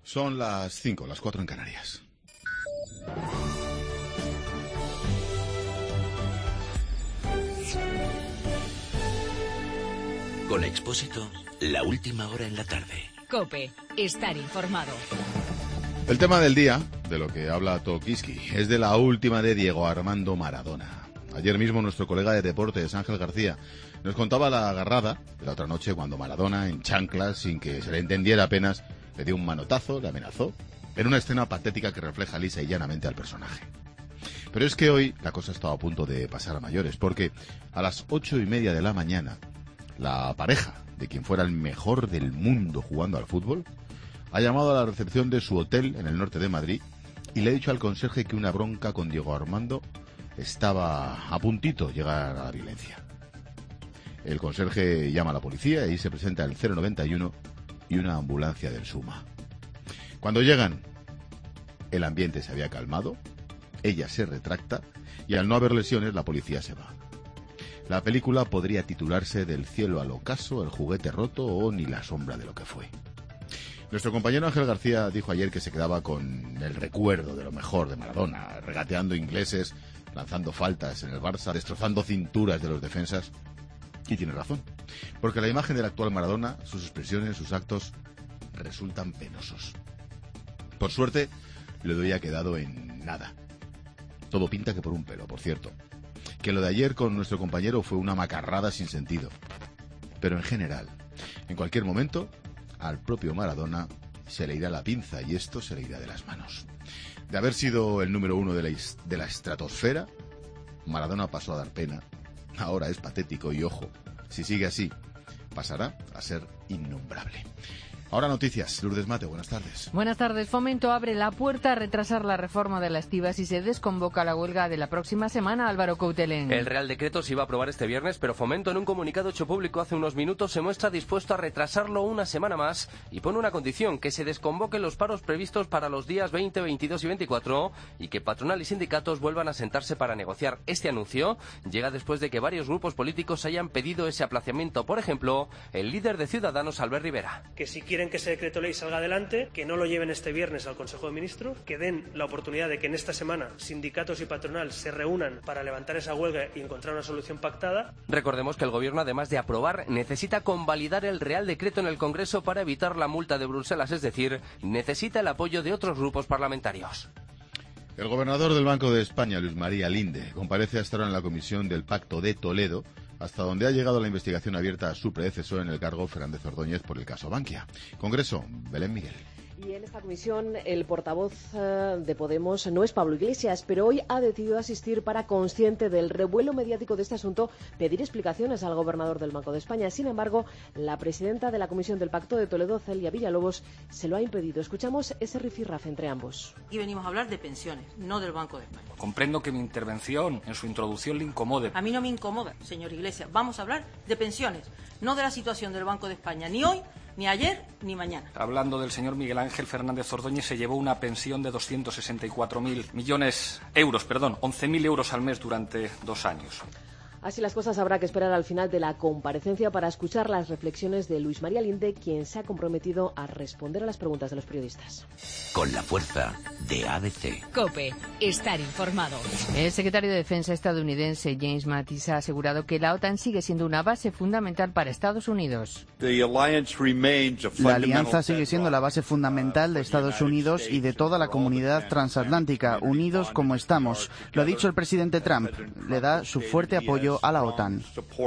Son las 5, las 4 en Canarias. Con Expósito, la última hora en la tarde. COPE, estar informado. El tema del día, de lo que habla Tokiski, es de la última de Diego Armando Maradona. Ayer mismo nuestro colega de deportes, Ángel García, nos contaba la agarrada de la otra noche cuando Maradona, en chanclas, sin que se le entendiera apenas, le dio un manotazo, le amenazó, en una escena patética que refleja lisa y llanamente al personaje. Pero es que hoy la cosa estaba a punto de pasar a mayores, porque a las 8:30 de la mañana, la pareja de quien fuera el mejor del mundo jugando al fútbol ha llamado a la recepción de su hotel en el norte de Madrid y le ha dicho al conserje que una bronca con Diego Armando estaba a puntito de llegar a la violencia. El conserje llama a la policía y se presenta el 091 y una ambulancia del SUMA. Cuando llegan, el ambiente se había calmado, ella se retracta y al no haber lesiones la policía se va. La película podría titularse Del cielo al ocaso, el juguete roto o Ni la sombra de lo que fue. Nuestro compañero Ángel García dijo ayer que se quedaba con el recuerdo de lo mejor de Maradona, regateando ingleses, lanzando faltas en el Barça, destrozando cinturas de los defensas. Y tiene razón, porque la imagen del actual Maradona, sus expresiones, sus actos, resultan penosos. Por suerte, lo de hoy ha quedado en nada. Todo pinta que por un pelo, por cierto. Que lo de ayer con nuestro compañero fue una macarrada sin sentido. Pero en general, en cualquier momento, al propio Maradona se le irá la pinza y esto se le irá de las manos. De haber sido el número 1 de la estratosfera, Maradona pasó a dar pena. Ahora es patético y, ojo, si sigue así, pasará a ser innombrable. Ahora noticias. Lourdes Mate, buenas tardes. Buenas tardes. Fomento abre la puerta a retrasar la reforma de la estiba si se desconvoca la huelga de la próxima semana. Álvaro Coutelén. El Real Decreto se iba a aprobar este viernes, pero Fomento en un comunicado hecho público hace unos minutos se muestra dispuesto a retrasarlo una semana más y pone una condición, que se desconvoquen los paros previstos para los días 20, 22 y 24 y que patronal y sindicatos vuelvan a sentarse para negociar. Este anuncio llega después de que varios grupos políticos hayan pedido ese aplazamiento. Por ejemplo, el líder de Ciudadanos, Albert Rivera. Que si quieren que ese decreto ley salga adelante, que no lo lleven este viernes al Consejo de Ministros, que den la oportunidad de que en esta semana sindicatos y patronal se reúnan para levantar esa huelga y encontrar una solución pactada. Recordemos que el Gobierno, además de aprobar, necesita convalidar el Real Decreto en el Congreso para evitar la multa de Bruselas, es decir, necesita el apoyo de otros grupos parlamentarios. El gobernador del Banco de España, Luis María Linde, comparece hasta ahora en la Comisión del Pacto de Toledo, hasta donde ha llegado la investigación abierta a su predecesor en el cargo, Fernández Ordóñez, por el caso Bankia. Congreso, Belén Miguel. Y en esta comisión el portavoz de Podemos no es Pablo Iglesias, pero hoy ha decidido asistir para, consciente del revuelo mediático de este asunto, pedir explicaciones al gobernador del Banco de España. Sin embargo, la presidenta de la Comisión del Pacto de Toledo, Celia Villalobos, se lo ha impedido. Escuchamos ese rifirrafe entre ambos. Y venimos a hablar de pensiones, no del Banco de España. Comprendo que mi intervención en su introducción le incomode. A mí no me incomoda, señor Iglesias. Vamos a hablar de pensiones, no de la situación del Banco de España, ni hoy, ni ayer, ni mañana. Hablando del señor Miguel Ángel Fernández Ordóñez, se llevó una pensión de 264.000 millones euros, 11.000 euros al mes durante 2 años. Así las cosas, habrá que esperar al final de la comparecencia para escuchar las reflexiones de Luis María Linde, quien se ha comprometido a responder a las preguntas de los periodistas. Con la fuerza de ABC. COPE, estar informado. El secretario de Defensa estadounidense James Mattis ha asegurado que la OTAN sigue siendo una base fundamental para Estados Unidos. La alianza sigue siendo la base fundamental de Estados Unidos y de toda la comunidad transatlántica, unidos como estamos. Lo ha dicho el presidente Trump. Le da su fuerte apoyo a la OTAN.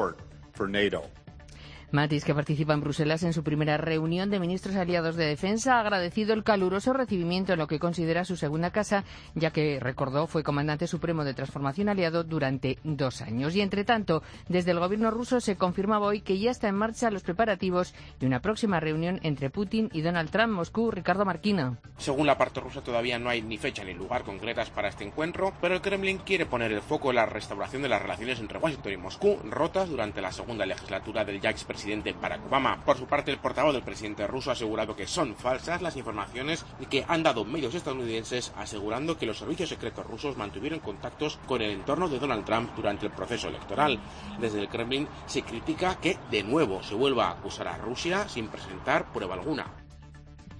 Mattis, que participa en Bruselas en su primera reunión de ministros aliados de defensa, ha agradecido el caluroso recibimiento en lo que considera su segunda casa, ya que, recordó, fue comandante supremo de transformación aliado durante 2 años. Y, entre tanto, desde el gobierno ruso se confirmaba hoy que ya está en marcha los preparativos de una próxima reunión entre Putin y Donald Trump. Moscú, Ricardo Marquina. Según la parte rusa, todavía no hay ni fecha ni lugar concretas para este encuentro, pero el Kremlin quiere poner el foco en la restauración de las relaciones entre Washington y Moscú, rotas durante la segunda legislatura del ya expresidente Barack Obama. Por su parte, el portavoz del presidente ruso ha asegurado que son falsas las informaciones y que han dado medios estadounidenses asegurando que los servicios secretos rusos mantuvieron contactos con el entorno de Donald Trump durante el proceso electoral. Desde el Kremlin se critica que de nuevo se vuelva a acusar a Rusia sin presentar prueba alguna.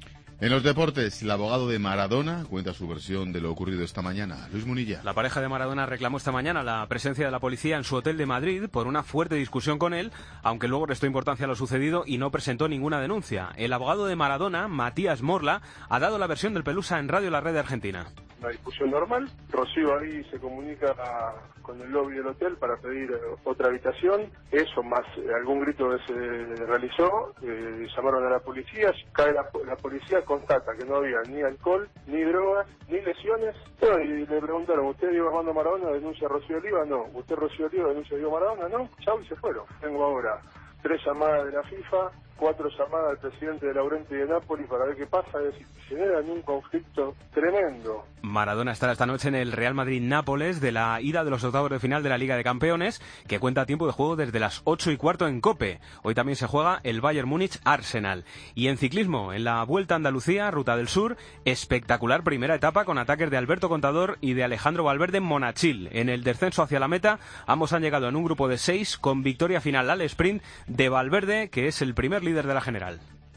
En los deportes, el abogado de Maradona cuenta su versión de lo ocurrido esta mañana. Luis Munilla. La pareja de Maradona reclamó esta mañana la presencia de la policía en su hotel de Madrid por una fuerte discusión con él, aunque luego restó importancia a lo sucedido y no presentó ninguna denuncia. El abogado de Maradona, Matías Morla, ha dado la versión del Pelusa en Radio La Red de Argentina. Una discusión normal. Rocío ahí se comunica con el lobby del hotel para pedir otra habitación. Eso más algún grito que se realizó. Llamaron a la policía. Cae la policía, constata que no había ni alcohol, ni drogas, ni lesiones. Bueno, y le preguntaron, ¿usted Diego Armando Maradona denuncia a Rocío Oliva? No. ¿Usted Rocío Oliva denuncia a Diego Maradona? No. Chau, y se fueron. Tengo ahora 3 llamadas de la FIFA, 4 llamadas al presidente de Laurenti de Nápoles para ver qué pasa, es decir, generan un conflicto tremendo. Maradona estará esta noche en el Real Madrid-Nápoles de la ida de los octavos de final de la Liga de Campeones, que cuenta a tiempo de juego desde las 8:15 en COPE. Hoy también se juega el Bayern Múnich-Arsenal. Y en ciclismo, en la Vuelta a Andalucía, Ruta del Sur, espectacular primera etapa con ataques de Alberto Contador y de Alejandro Valverde en Monachil. En el descenso hacia la meta, ambos han llegado en un grupo de 6 con victoria final al sprint de Valverde, que es el primer líder de la general.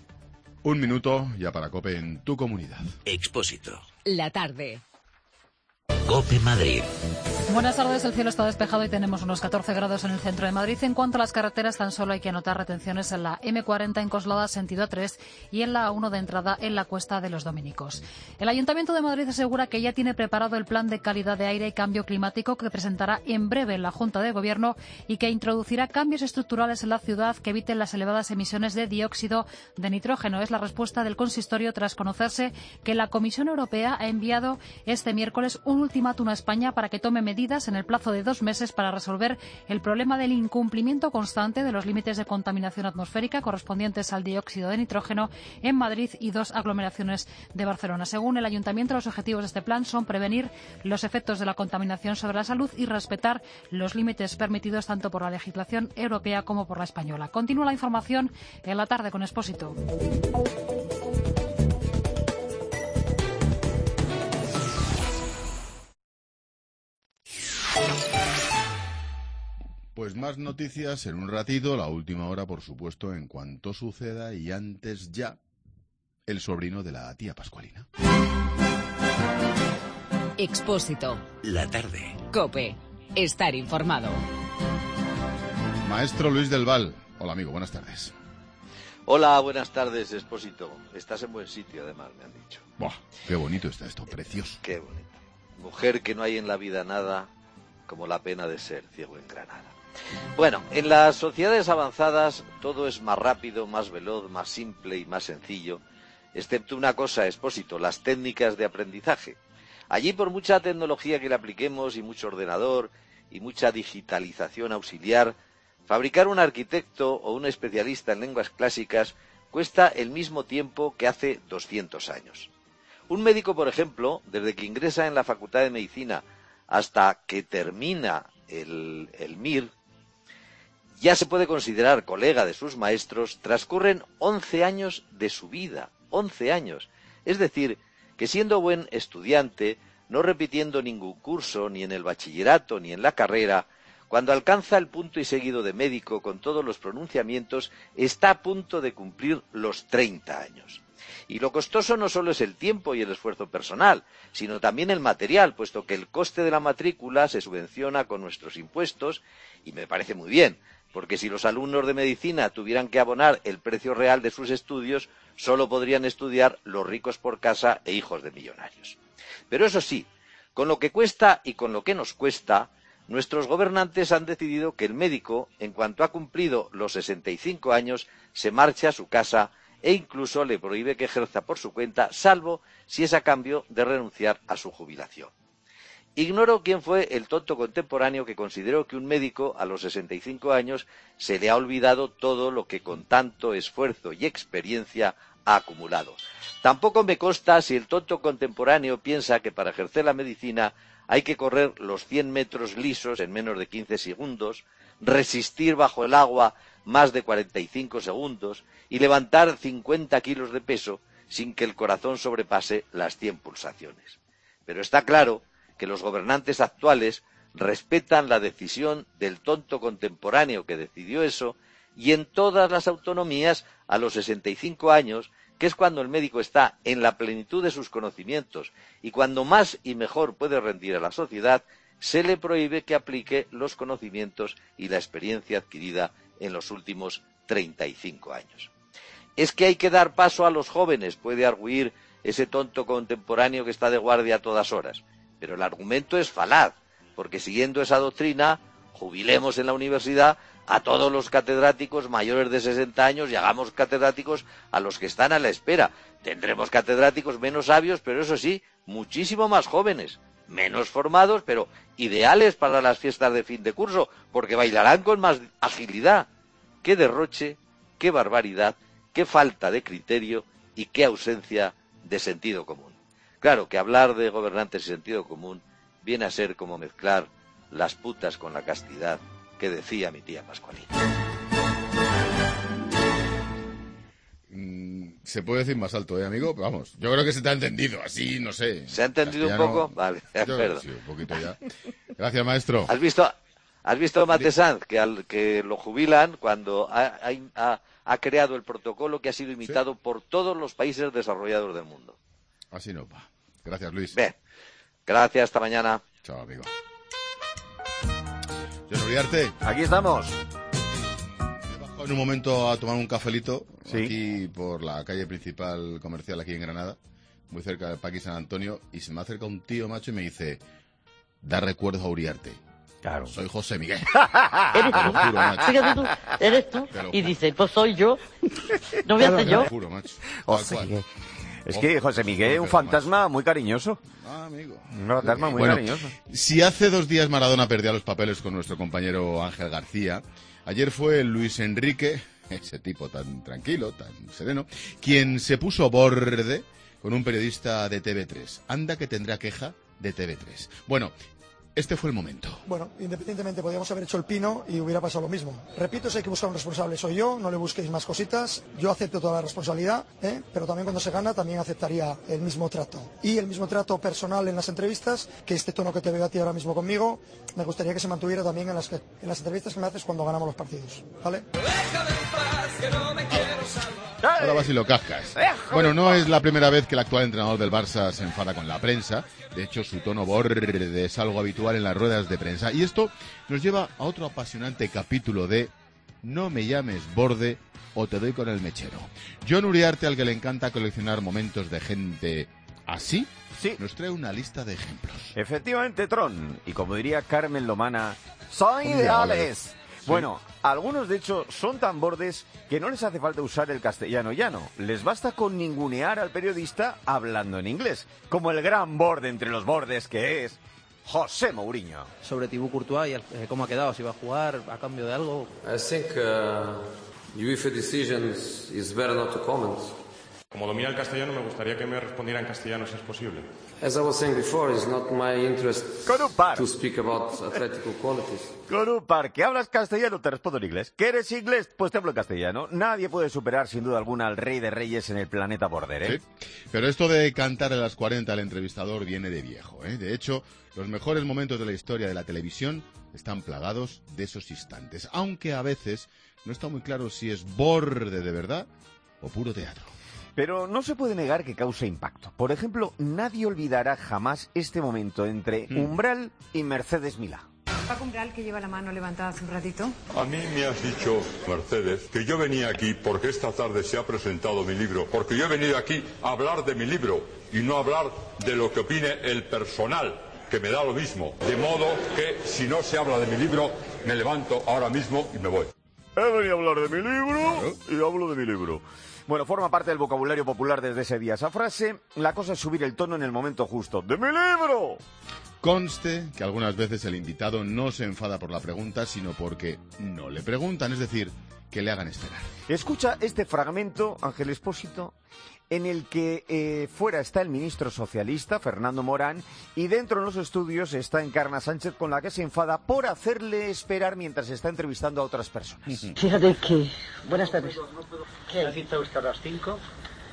1 minuto ya para COPE en tu comunidad. Expósito. La tarde. COPE Madrid. Buenas tardes, el cielo está despejado y tenemos unos 14 grados en el centro de Madrid. En cuanto a las carreteras, tan solo hay que anotar retenciones en la M40 en Coslada, sentido A3, y en la A1 de entrada en la Cuesta de los Dominicos. El Ayuntamiento de Madrid asegura que ya tiene preparado el plan de calidad de aire y cambio climático que presentará en breve en la Junta de Gobierno y que introducirá cambios estructurales en la ciudad que eviten las elevadas emisiones de dióxido de nitrógeno. Es la respuesta del consistorio tras conocerse que la Comisión Europea ha enviado este miércoles un ultimátum a España para que tome medidas en el plazo de 2 meses para resolver el problema del incumplimiento constante de los límites de contaminación atmosférica correspondientes al dióxido de nitrógeno en Madrid y 2 aglomeraciones de Barcelona. Según el Ayuntamiento, los objetivos de este plan son prevenir los efectos de la contaminación sobre la salud y respetar los límites permitidos tanto por la legislación europea como por la española. Continúa la información en la tarde con Expósito. Pues más noticias en un ratito, la última hora, por supuesto, en cuanto suceda, y antes ya, el sobrino de la tía Pascualina. Expósito. La tarde. COPE. Estar informado. Maestro Luis del Val. Hola, amigo, buenas tardes. Hola, buenas tardes, Expósito. Estás en buen sitio, además, me han dicho. Buah, qué bonito está esto, precioso. Qué bonito. Mujer, que no hay en la vida nada como la pena de ser ciego en Granada. Bueno, en las sociedades avanzadas todo es más rápido, más veloz, más simple y más sencillo, excepto una cosa, Expósito, las técnicas de aprendizaje. Allí, por mucha tecnología que le apliquemos y mucho ordenador y mucha digitalización auxiliar, fabricar un arquitecto o un especialista en lenguas clásicas cuesta el mismo tiempo que hace 200 años. Un médico, por ejemplo, desde que ingresa en la Facultad de Medicina hasta que termina el MIR, ya se puede considerar colega de sus maestros, transcurren 11 años de su vida, 11 años. Es decir, que siendo buen estudiante, no repitiendo ningún curso, ni en el bachillerato, ni en la carrera, cuando alcanza el punto y seguido de médico con todos los pronunciamientos, está a punto de cumplir los 30 años. Y lo costoso no solo es el tiempo y el esfuerzo personal, sino también el material, puesto que el coste de la matrícula se subvenciona con nuestros impuestos, y me parece muy bien, porque si los alumnos de medicina tuvieran que abonar el precio real de sus estudios, solo podrían estudiar los ricos por casa e hijos de millonarios. Pero eso sí, con lo que cuesta y con lo que nos cuesta, nuestros gobernantes han decidido que el médico, en cuanto ha cumplido los 65 años, se marche a su casa e incluso le prohíbe que ejerza por su cuenta, salvo si es a cambio de renunciar a su jubilación. Ignoro quién fue el tonto contemporáneo que consideró que un médico a los 65 años se le ha olvidado todo lo que con tanto esfuerzo y experiencia ha acumulado. Tampoco me consta si el tonto contemporáneo piensa que para ejercer la medicina hay que correr los 100 metros lisos en menos de 15 segundos, resistir bajo el agua más de 45 segundos y levantar 50 kilos de peso sin que el corazón sobrepase las 100 pulsaciones. Pero está claro que los gobernantes actuales respetan la decisión del tonto contemporáneo que decidió eso, y en todas las autonomías a los 65 años que es cuando el médico está en la plenitud de sus conocimientos y cuando más y mejor puede rendir a la sociedad, se le prohíbe que aplique los conocimientos y la experiencia adquirida en los últimos 35 años. Es que hay que dar paso a los jóvenes, puede argüir ese tonto contemporáneo que está de guardia a todas horas. Pero el argumento es falaz, porque siguiendo esa doctrina, jubilemos en la universidad a todos los catedráticos mayores de 60 años y hagamos catedráticos a los que están a la espera. Tendremos catedráticos menos sabios, pero eso sí, muchísimo más jóvenes, menos formados, pero ideales para las fiestas de fin de curso, porque bailarán con más agilidad. ¡Qué derroche, qué barbaridad, qué falta de criterio y qué ausencia de sentido común! Claro que hablar de gobernantes y sentido común viene a ser como mezclar las putas con la castidad, que decía mi tía Pascualina. Se puede decir más alto, amigo? Pero vamos, yo creo que se te ha entendido, así, no sé. ¿Se ha entendido un poco? Vale, de acuerdo. Sí, un poquito ya. Gracias, maestro. ¿Has visto Mate Sanz, que lo jubilan cuando ha creado el protocolo que ha sido imitado por todos los países desarrollados del mundo? Así no va. Gracias, Luis. Bien. Gracias, hasta mañana. Chao, amigo. John Uriarte. Aquí estamos. Me bajo en un momento a tomar un cafelito, ¿sí?, aquí por la calle principal comercial aquí en Granada, muy cerca del Parque San Antonio, y se me acerca un tío, macho, y me dice, da recuerdos a Uriarte. Claro. Soy José Miguel. Eres tú. Juro, macho. Fíjate tú, eres tú. Y dice, pues soy yo. No voy a hacer yo. Te lo juro, macho. José Miguel. Es que José Miguel es un fantasma muy cariñoso. Amigo. Un fantasma muy cariñoso. Si hace 2 días Maradona perdía los papeles con nuestro compañero Ángel García, ayer fue Luis Enrique, ese tipo tan tranquilo, tan sereno, quien se puso borde con un periodista de TV3. Anda que tendrá queja de TV3. Bueno, este fue el momento. Bueno, independientemente podríamos haber hecho el pino y hubiera pasado lo mismo. Repito, si hay que buscar un responsable soy yo, no le busquéis más cositas. Yo acepto toda la responsabilidad, pero también cuando se gana también aceptaría el mismo trato. Y el mismo trato personal en las entrevistas, que este tono que te veo a ti ahora mismo conmigo, me gustaría que se mantuviera también en las entrevistas que me haces cuando ganamos los partidos, ¿vale? Ahora vas y lo cascas. Bueno, no es la primera vez que el actual entrenador del Barça se enfada con la prensa. De hecho, su tono borde es algo habitual en las ruedas de prensa. Y esto nos lleva a otro apasionante capítulo de No me llames borde o te doy con el mechero. John Uriarte, al que le encanta coleccionar momentos de gente así, sí, nos trae una lista de ejemplos. Efectivamente, Tron. Y como diría Carmen Lomana, son ideales. Sí. Bueno, algunos de hecho son tan bordes que no les hace falta usar el castellano llano. Les basta con ningunear al periodista hablando en inglés, como el gran borde entre los bordes que es José Mourinho. Sobre Thibaut Courtois y cómo ha quedado, si va a jugar a cambio de algo. I think UEFA decisions is better not to comment. Como domina el castellano, me gustaría que me respondiera en castellano si es posible. As I was saying before, it's not my interest to speak about athletic qualities. Con un par que hablas castellano, te respondo en inglés. ¿Que eres inglés? Pues te hablo en castellano. Nadie puede superar, sin duda alguna, al rey de reyes en el planeta border, ¿eh? Sí, pero esto de cantar a las 40 al entrevistador viene de viejo, ¿eh? De hecho, los mejores momentos de la historia de la televisión están plagados de esos instantes, aunque a veces no está muy claro si es borde de verdad o puro teatro. Pero no se puede negar que causa impacto. Por ejemplo, nadie olvidará jamás este momento entre Umbral y Mercedes Milá. Paco Umbral, que lleva la mano levantada hace un ratito. A mí me has dicho, Mercedes, que yo venía aquí porque esta tarde se ha presentado mi libro, porque yo he venido aquí a hablar de mi libro y no a hablar de lo que opine el personal, que me da lo mismo. De modo que si no se habla de mi libro, me levanto ahora mismo y me voy. He venido a hablar de mi libro y hablo de mi libro. Bueno, forma parte del vocabulario popular desde ese día esa frase. La cosa es subir el tono en el momento justo. ¡De mi libro! Conste que algunas veces el invitado no se enfada por la pregunta, sino porque no le preguntan, es decir, que le hagan esperar. Escucha este fragmento, Ángel Expósito, en el que fuera está el ministro socialista, Fernando Morán, y dentro en los estudios está Encarna Sánchez, con la que se enfada por hacerle esperar mientras está entrevistando a otras personas. Fíjate que... Buenas tardes. ¿Qué? ¿La cita usted a las 5?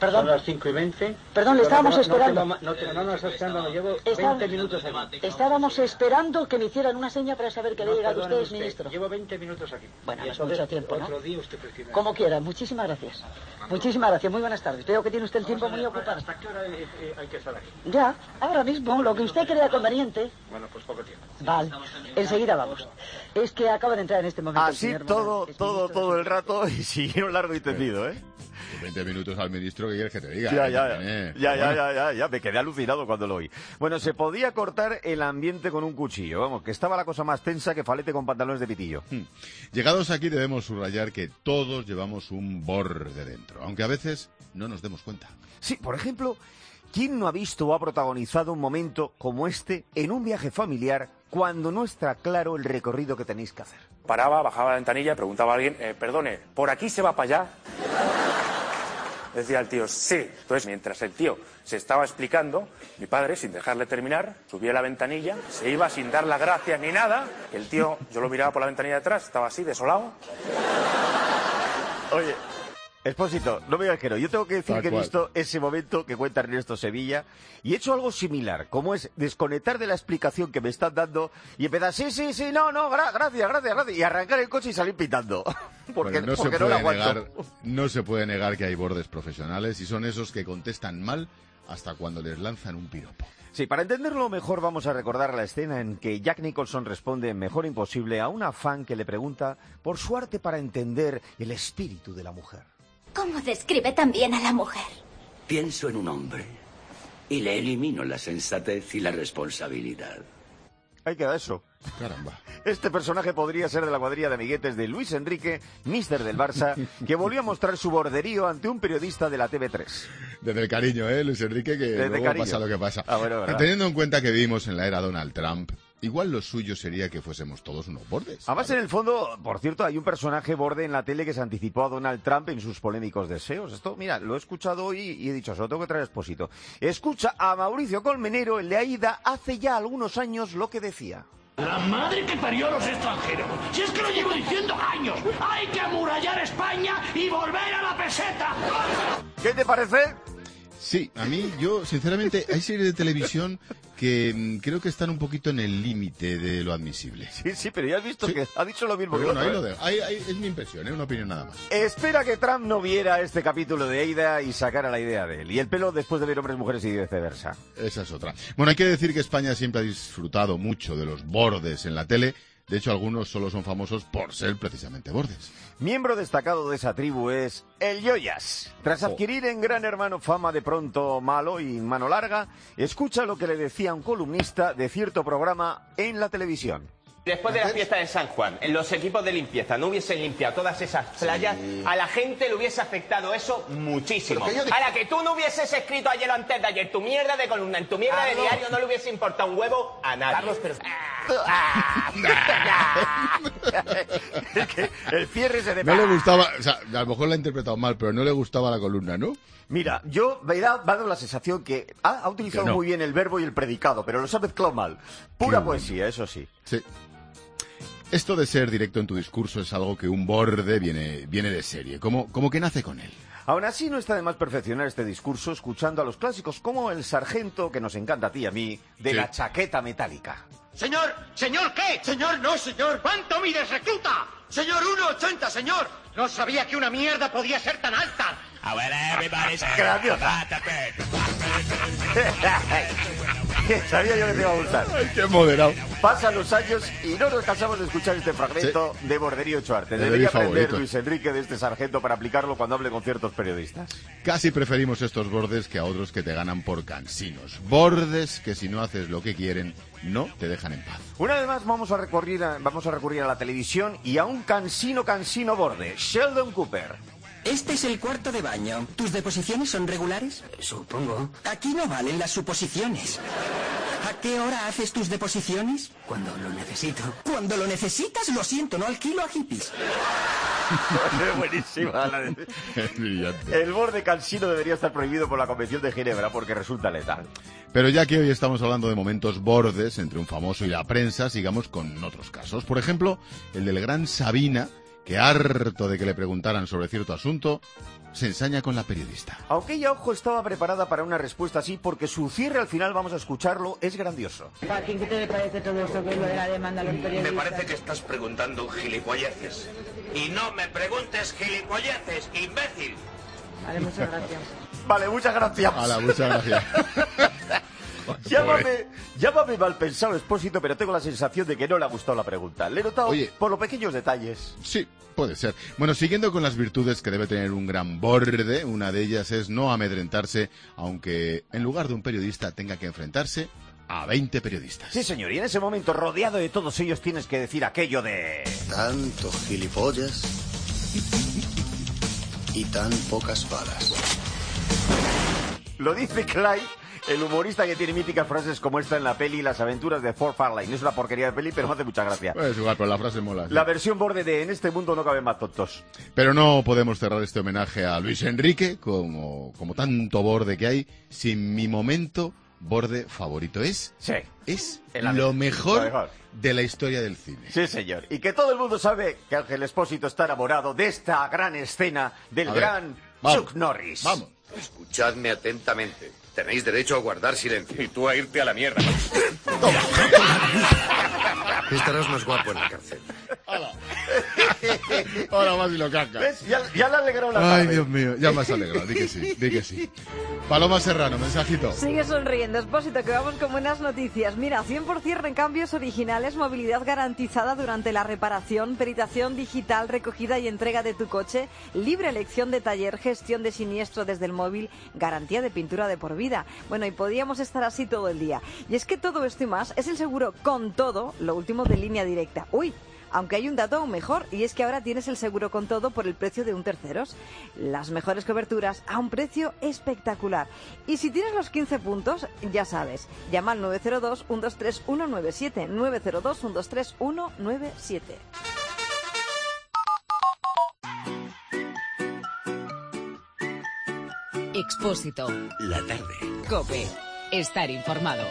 Perdón. Son las 5:20. Perdón, le estábamos esperando. No nos está esperando, llevo 20 minutos aquí. Estábamos esperando que me hicieran una seña para saber que había llegado usted, ministro. Llevo 20 minutos aquí. Bueno, no es mucho tiempo, ¿no? Otro día usted prefiere. Como quiera, muchísimas gracias. Muchísimas gracias, muy buenas tardes. Veo que tiene usted el tiempo muy ocupado. ¿Hasta qué hora hay que estar aquí? Ya, ahora mismo, lo que usted crea conveniente. Bueno, pues poco tiempo. Vale, enseguida vamos. Es que acaba de entrar en este momento el Así señor todo el rato y siguieron largo y tendido, ¿eh? 20 minutos al ministro, ¿qué quieres que te diga? Ya, me quedé alucinado cuando lo oí. Bueno, se podía cortar el ambiente con un cuchillo, vamos, que estaba la cosa más tensa que Falete con pantalones de pitillo. Llegados aquí debemos subrayar que todos llevamos un borde dentro, aunque a veces no nos demos cuenta. Sí, por ejemplo, ¿quién no ha visto o ha protagonizado un momento como este en un viaje familiar cuando no está claro el recorrido que tenéis que hacer? Paraba, bajaba la ventanilla, preguntaba a alguien, perdone, ¿por aquí se va para allá? Decía el tío, sí. Entonces, mientras el tío se estaba explicando, mi padre, sin dejarle terminar, subía la ventanilla, se iba sin dar las gracias ni nada. El tío, yo lo miraba por la ventanilla de atrás, estaba así, desolado. Oye, Expósito, no me digas que no. Yo tengo que decir que he visto ese momento que cuenta Ernesto Sevilla y he hecho algo similar, como es desconectar de la explicación que me están dando y empezar, sí, gracias, y arrancar el coche y salir pitando. porque no lo aguanto. No se puede negar que hay bordes profesionales y son esos que contestan mal hasta cuando les lanzan un piropo. Sí, para entenderlo mejor vamos a recordar la escena en que Jack Nicholson responde mejor imposible a una fan que le pregunta por su arte para entender el espíritu de la mujer. ¿Cómo describe también a la mujer? Pienso en un hombre y le elimino la sensatez y la responsabilidad. Ahí queda eso. Caramba. Este personaje podría ser de la cuadrilla de amiguetes de Luis Enrique, míster del Barça, que volvió a mostrar su borderío ante un periodista de la TV3. Desde el cariño, Luis Enrique, que desde luego cariño. Pasa lo que pasa. Bueno, teniendo en cuenta que vivimos en la era Donald Trump, igual lo suyo sería que fuésemos todos unos bordes. Además, en el fondo, por cierto, hay un personaje borde en la tele que se anticipó a Donald Trump en sus polémicos deseos. Esto, mira, lo he escuchado hoy y he dicho, se lo tengo que traer Expósito. Escucha a Mauricio Colmenero, el de Aida, hace ya algunos años lo que decía. La madre que parió a los extranjeros. Si es que lo llevo diciendo años. Hay que amurallar España y volver a la peseta. ¿Qué te parece? Sí, a mí, yo, sinceramente, hay series de televisión que creo que están un poquito en el límite de lo admisible. Sí, pero ya has visto que ha dicho lo mismo. Pero bueno, ahí lo dejo. Es mi impresión, una opinión nada más. Espera que Trump no viera este capítulo de Aida y sacara la idea de él. Y el pelo después de ver Hombres, Mujeres y viceversa. Esa es otra. Bueno, hay que decir que España siempre ha disfrutado mucho de los bordes en la tele. De hecho, algunos solo son famosos por ser precisamente bordes. Miembro destacado de esa tribu es el Yoyas. Tras adquirir en Gran Hermano fama de pronto malo y mano larga, escucha lo que le decía un columnista de cierto programa en la televisión. Después de la fiesta de San Juan, los equipos de limpieza no hubiesen limpiado todas esas playas, a la gente le hubiese afectado eso muchísimo. A la que tú no hubieses escrito ayer o antes de ayer tu mierda de columna en tu mierda de diario, no le hubiese importado un huevo a nadie. Carlos, pero... Es que el cierre se... No le gustaba, o sea, a lo mejor la ha interpretado mal, pero no le gustaba la columna, ¿no? Mira, me ha dado la sensación que ha utilizado muy bien el verbo y el predicado, pero los ha mezclado mal. Pura poesía, eso sí. Sí. Esto de ser directo en tu discurso es algo que un borde viene de serie, como que nace con él. Aún así, no está de más perfeccionar este discurso escuchando a los clásicos como el sargento, que nos encanta a ti y a mí, de la chaqueta metálica. Señor, ¿señor qué? Señor, no, señor. ¿Cuánto mides, recluta? Señor, 1,80, señor. No sabía que una mierda podía ser tan alta. Graciosa. Sabía yo que te iba a gustar. Ay, qué moderado. Pasan los años y no nos cansamos de escuchar este fragmento de Borderío hecho arte. Debería aprender Luis Enrique de este sargento para aplicarlo cuando hable con ciertos periodistas. Casi preferimos estos bordes que a otros que te ganan por cansinos. Bordes que si no haces lo que quieren, no te dejan en paz. Una vez más vamos a recurrir a la televisión y a un cansino borde, Sheldon Cooper. Este es el cuarto de baño. ¿Tus deposiciones son regulares? Supongo. Aquí no valen las suposiciones. ¿A qué hora haces tus deposiciones? Cuando lo necesito. Cuando lo necesitas, lo siento, no alquilo a hippies. Buenísima. El borde cansino debería estar prohibido por la Convención de Ginebra porque resulta letal. Pero ya que hoy estamos hablando de momentos bordes entre un famoso y la prensa, sigamos con otros casos. Por ejemplo, el del gran Sabina, que harto de que le preguntaran sobre cierto asunto, se ensaña con la periodista. Aunque ella, ojo, estaba preparada para una respuesta así, porque su cierre al final, vamos a escucharlo, es grandioso. Joaquín, ¿qué te parece todo esto que es lo de la demanda a los periodistas? Me parece que estás preguntando gilipolleces. Y no me preguntes gilipolleces, imbécil. Vale, muchas gracias. Vale, muchas gracias. Hola, muchas gracias. Llámame mal pensado, Expósito, pero tengo la sensación de que no le ha gustado la pregunta. Le he notado por los pequeños detalles. Sí, puede ser. Bueno, siguiendo con las virtudes que debe tener un gran borde, una de ellas es no amedrentarse, aunque en lugar de un periodista tenga que enfrentarse a 20 periodistas. Sí, señor, y en ese momento, rodeado de todos ellos, tienes que decir aquello de... Tanto gilipollas y tan pocas balas. Lo dice Clyde, el humorista que tiene míticas frases como esta en la peli Las aventuras de Ford Fairlane. Es una porquería de peli, pero me hace mucha gracia. Es igual, pero la frase mola. ¿Sí? La versión borde de En este mundo no caben más tontos. Pero no podemos cerrar este homenaje a Luis Enrique, como tanto borde que hay, sin mi momento borde favorito. Es lo mejor de la historia del cine. Sí, señor. Y que todo el mundo sabe que Ángel Expósito está enamorado de esta gran escena del gran Chuck Norris. Vamos. Escuchadme atentamente. Tenéis derecho a guardar silencio. Y tú a irte a la mierda. Estarás más guapo en la cárcel. Ahora más y lo caca. ¿Ves? Ya le ha alegrado la tarde. Ay, Dios mío, ya me has alegrado. Di que sí. Paloma Serrano, mensajito. Sigue sonriendo, Expósito, que vamos con buenas noticias. Mira, 100% recambios originales, movilidad garantizada durante la reparación, peritación digital, recogida y entrega de tu coche, libre elección de taller, gestión de siniestro desde el móvil, garantía de pintura de por vida. Bueno, y podíamos estar así todo el día. Y es que todo esto y más es el seguro con todo, lo último de Línea Directa. Uy, aunque hay un dato aún mejor, y es que ahora tienes el seguro con todo por el precio de un terceros. Las mejores coberturas a un precio espectacular. Y si tienes los 15 puntos, ya sabes, llama al 902-123-197, 902-123-197. Expósito. La tarde. COPE. Estar informado.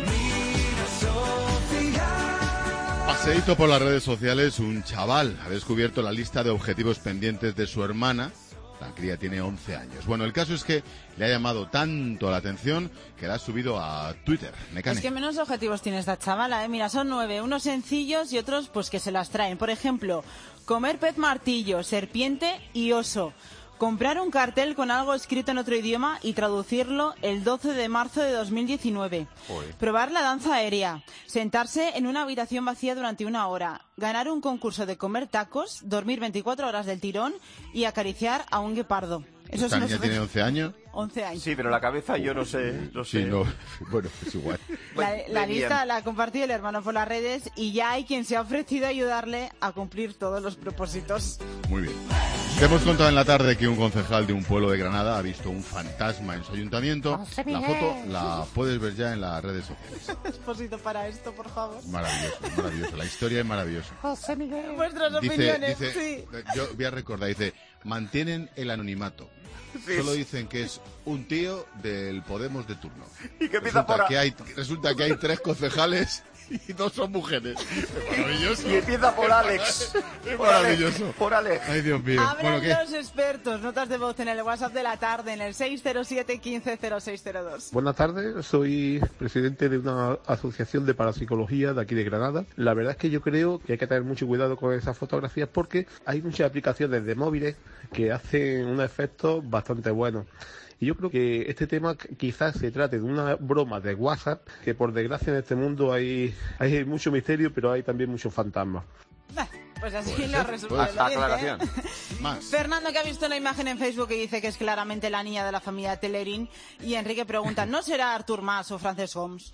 Paseíto por las redes sociales, un chaval ha descubierto la lista de objetivos pendientes de su hermana. La cría tiene 11 años. Bueno, el caso es que le ha llamado tanto la atención que la ha subido a Twitter. Es que menos objetivos tiene esta chavala, ¿eh? Mira, son 9, unos sencillos y otros pues que se las traen. Por ejemplo, comer pez martillo, serpiente y oso. Comprar un cartel con algo escrito en otro idioma y traducirlo el 12 de marzo de 2019. Probar la danza aérea. Sentarse en una habitación vacía durante 1 hora. Ganar un concurso de comer tacos, dormir 24 horas del tirón y acariciar a un guepardo. Eso ¿Esta niña tiene 11 años? 11 años. Sí, pero la cabeza yo no sé. Sí, no. Bueno, es igual. La lista la ha compartido el hermano por las redes y ya hay quien se ha ofrecido a ayudarle a cumplir todos los propósitos. Muy bien. Te hemos contado en la tarde que un concejal de un pueblo de Granada ha visto un fantasma en su ayuntamiento. La foto la puedes ver ya en las redes sociales. Expósito para esto, por favor. Maravilloso. La historia es maravillosa. José Miguel. Vuestras opiniones, sí. Yo voy a recordar, dice, mantienen el anonimato. Sí. Solo dicen que es un tío del Podemos de turno. Y que empieza por resulta que hay 3 concejales y 2 son mujeres. Es maravilloso. Y empieza por Alex. Es maravilloso. Por Alex. Ay, Dios mío. Hablan los expertos. Notas de voz en el WhatsApp de la tarde, en el 607-150602. Buenas tardes. Soy presidente de una asociación de parapsicología de aquí de Granada. La verdad es que yo creo que hay que tener mucho cuidado con esas fotografías porque hay muchas aplicaciones de móviles que hacen un efecto bastante bueno. Y yo creo que este tema quizás se trate de una broma de WhatsApp, que por desgracia en este mundo hay mucho misterio, pero hay también muchos fantasmas. Pues así lo resuelve. Aclaración. Más. Fernando, que ha visto la imagen en Facebook y dice que es claramente la niña de la familia Telerín. Y Enrique pregunta, ¿no será Artur Mas o Frances Holmes?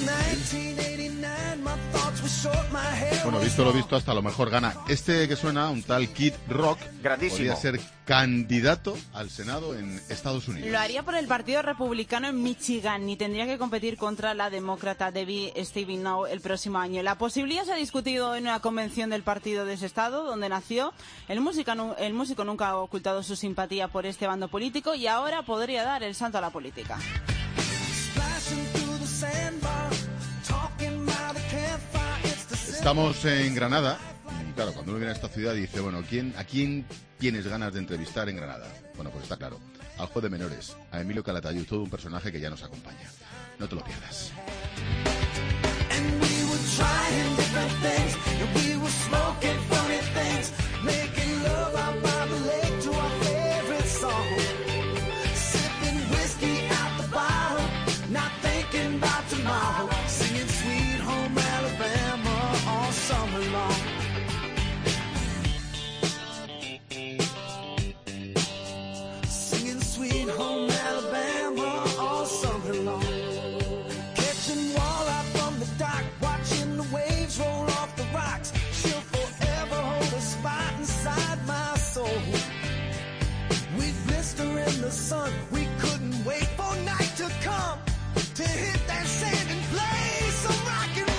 Bueno, visto lo visto, hasta lo mejor gana. Este que suena, un tal Kid Rock, grandísimo, podría ser candidato al Senado en Estados Unidos. Lo haría por el Partido Republicano en Michigan y tendría que competir contra la demócrata Debbie Stabenow el próximo año. La posibilidad se ha discutido en una convención del partido de ese estado, donde nació. El músico nunca ha ocultado su simpatía por este bando político y ahora podría dar el salto a la política. Estamos en Granada. claro, cuando uno viene a esta ciudad dice, bueno, ¿a quién tienes ganas de entrevistar en Granada? Bueno, pues está claro, al juez de menores, a Emilio Calatayud, todo un personaje que ya nos acompaña. No te lo pierdas. Sun. We couldn't wait for night to come to hit that sand and play some rock and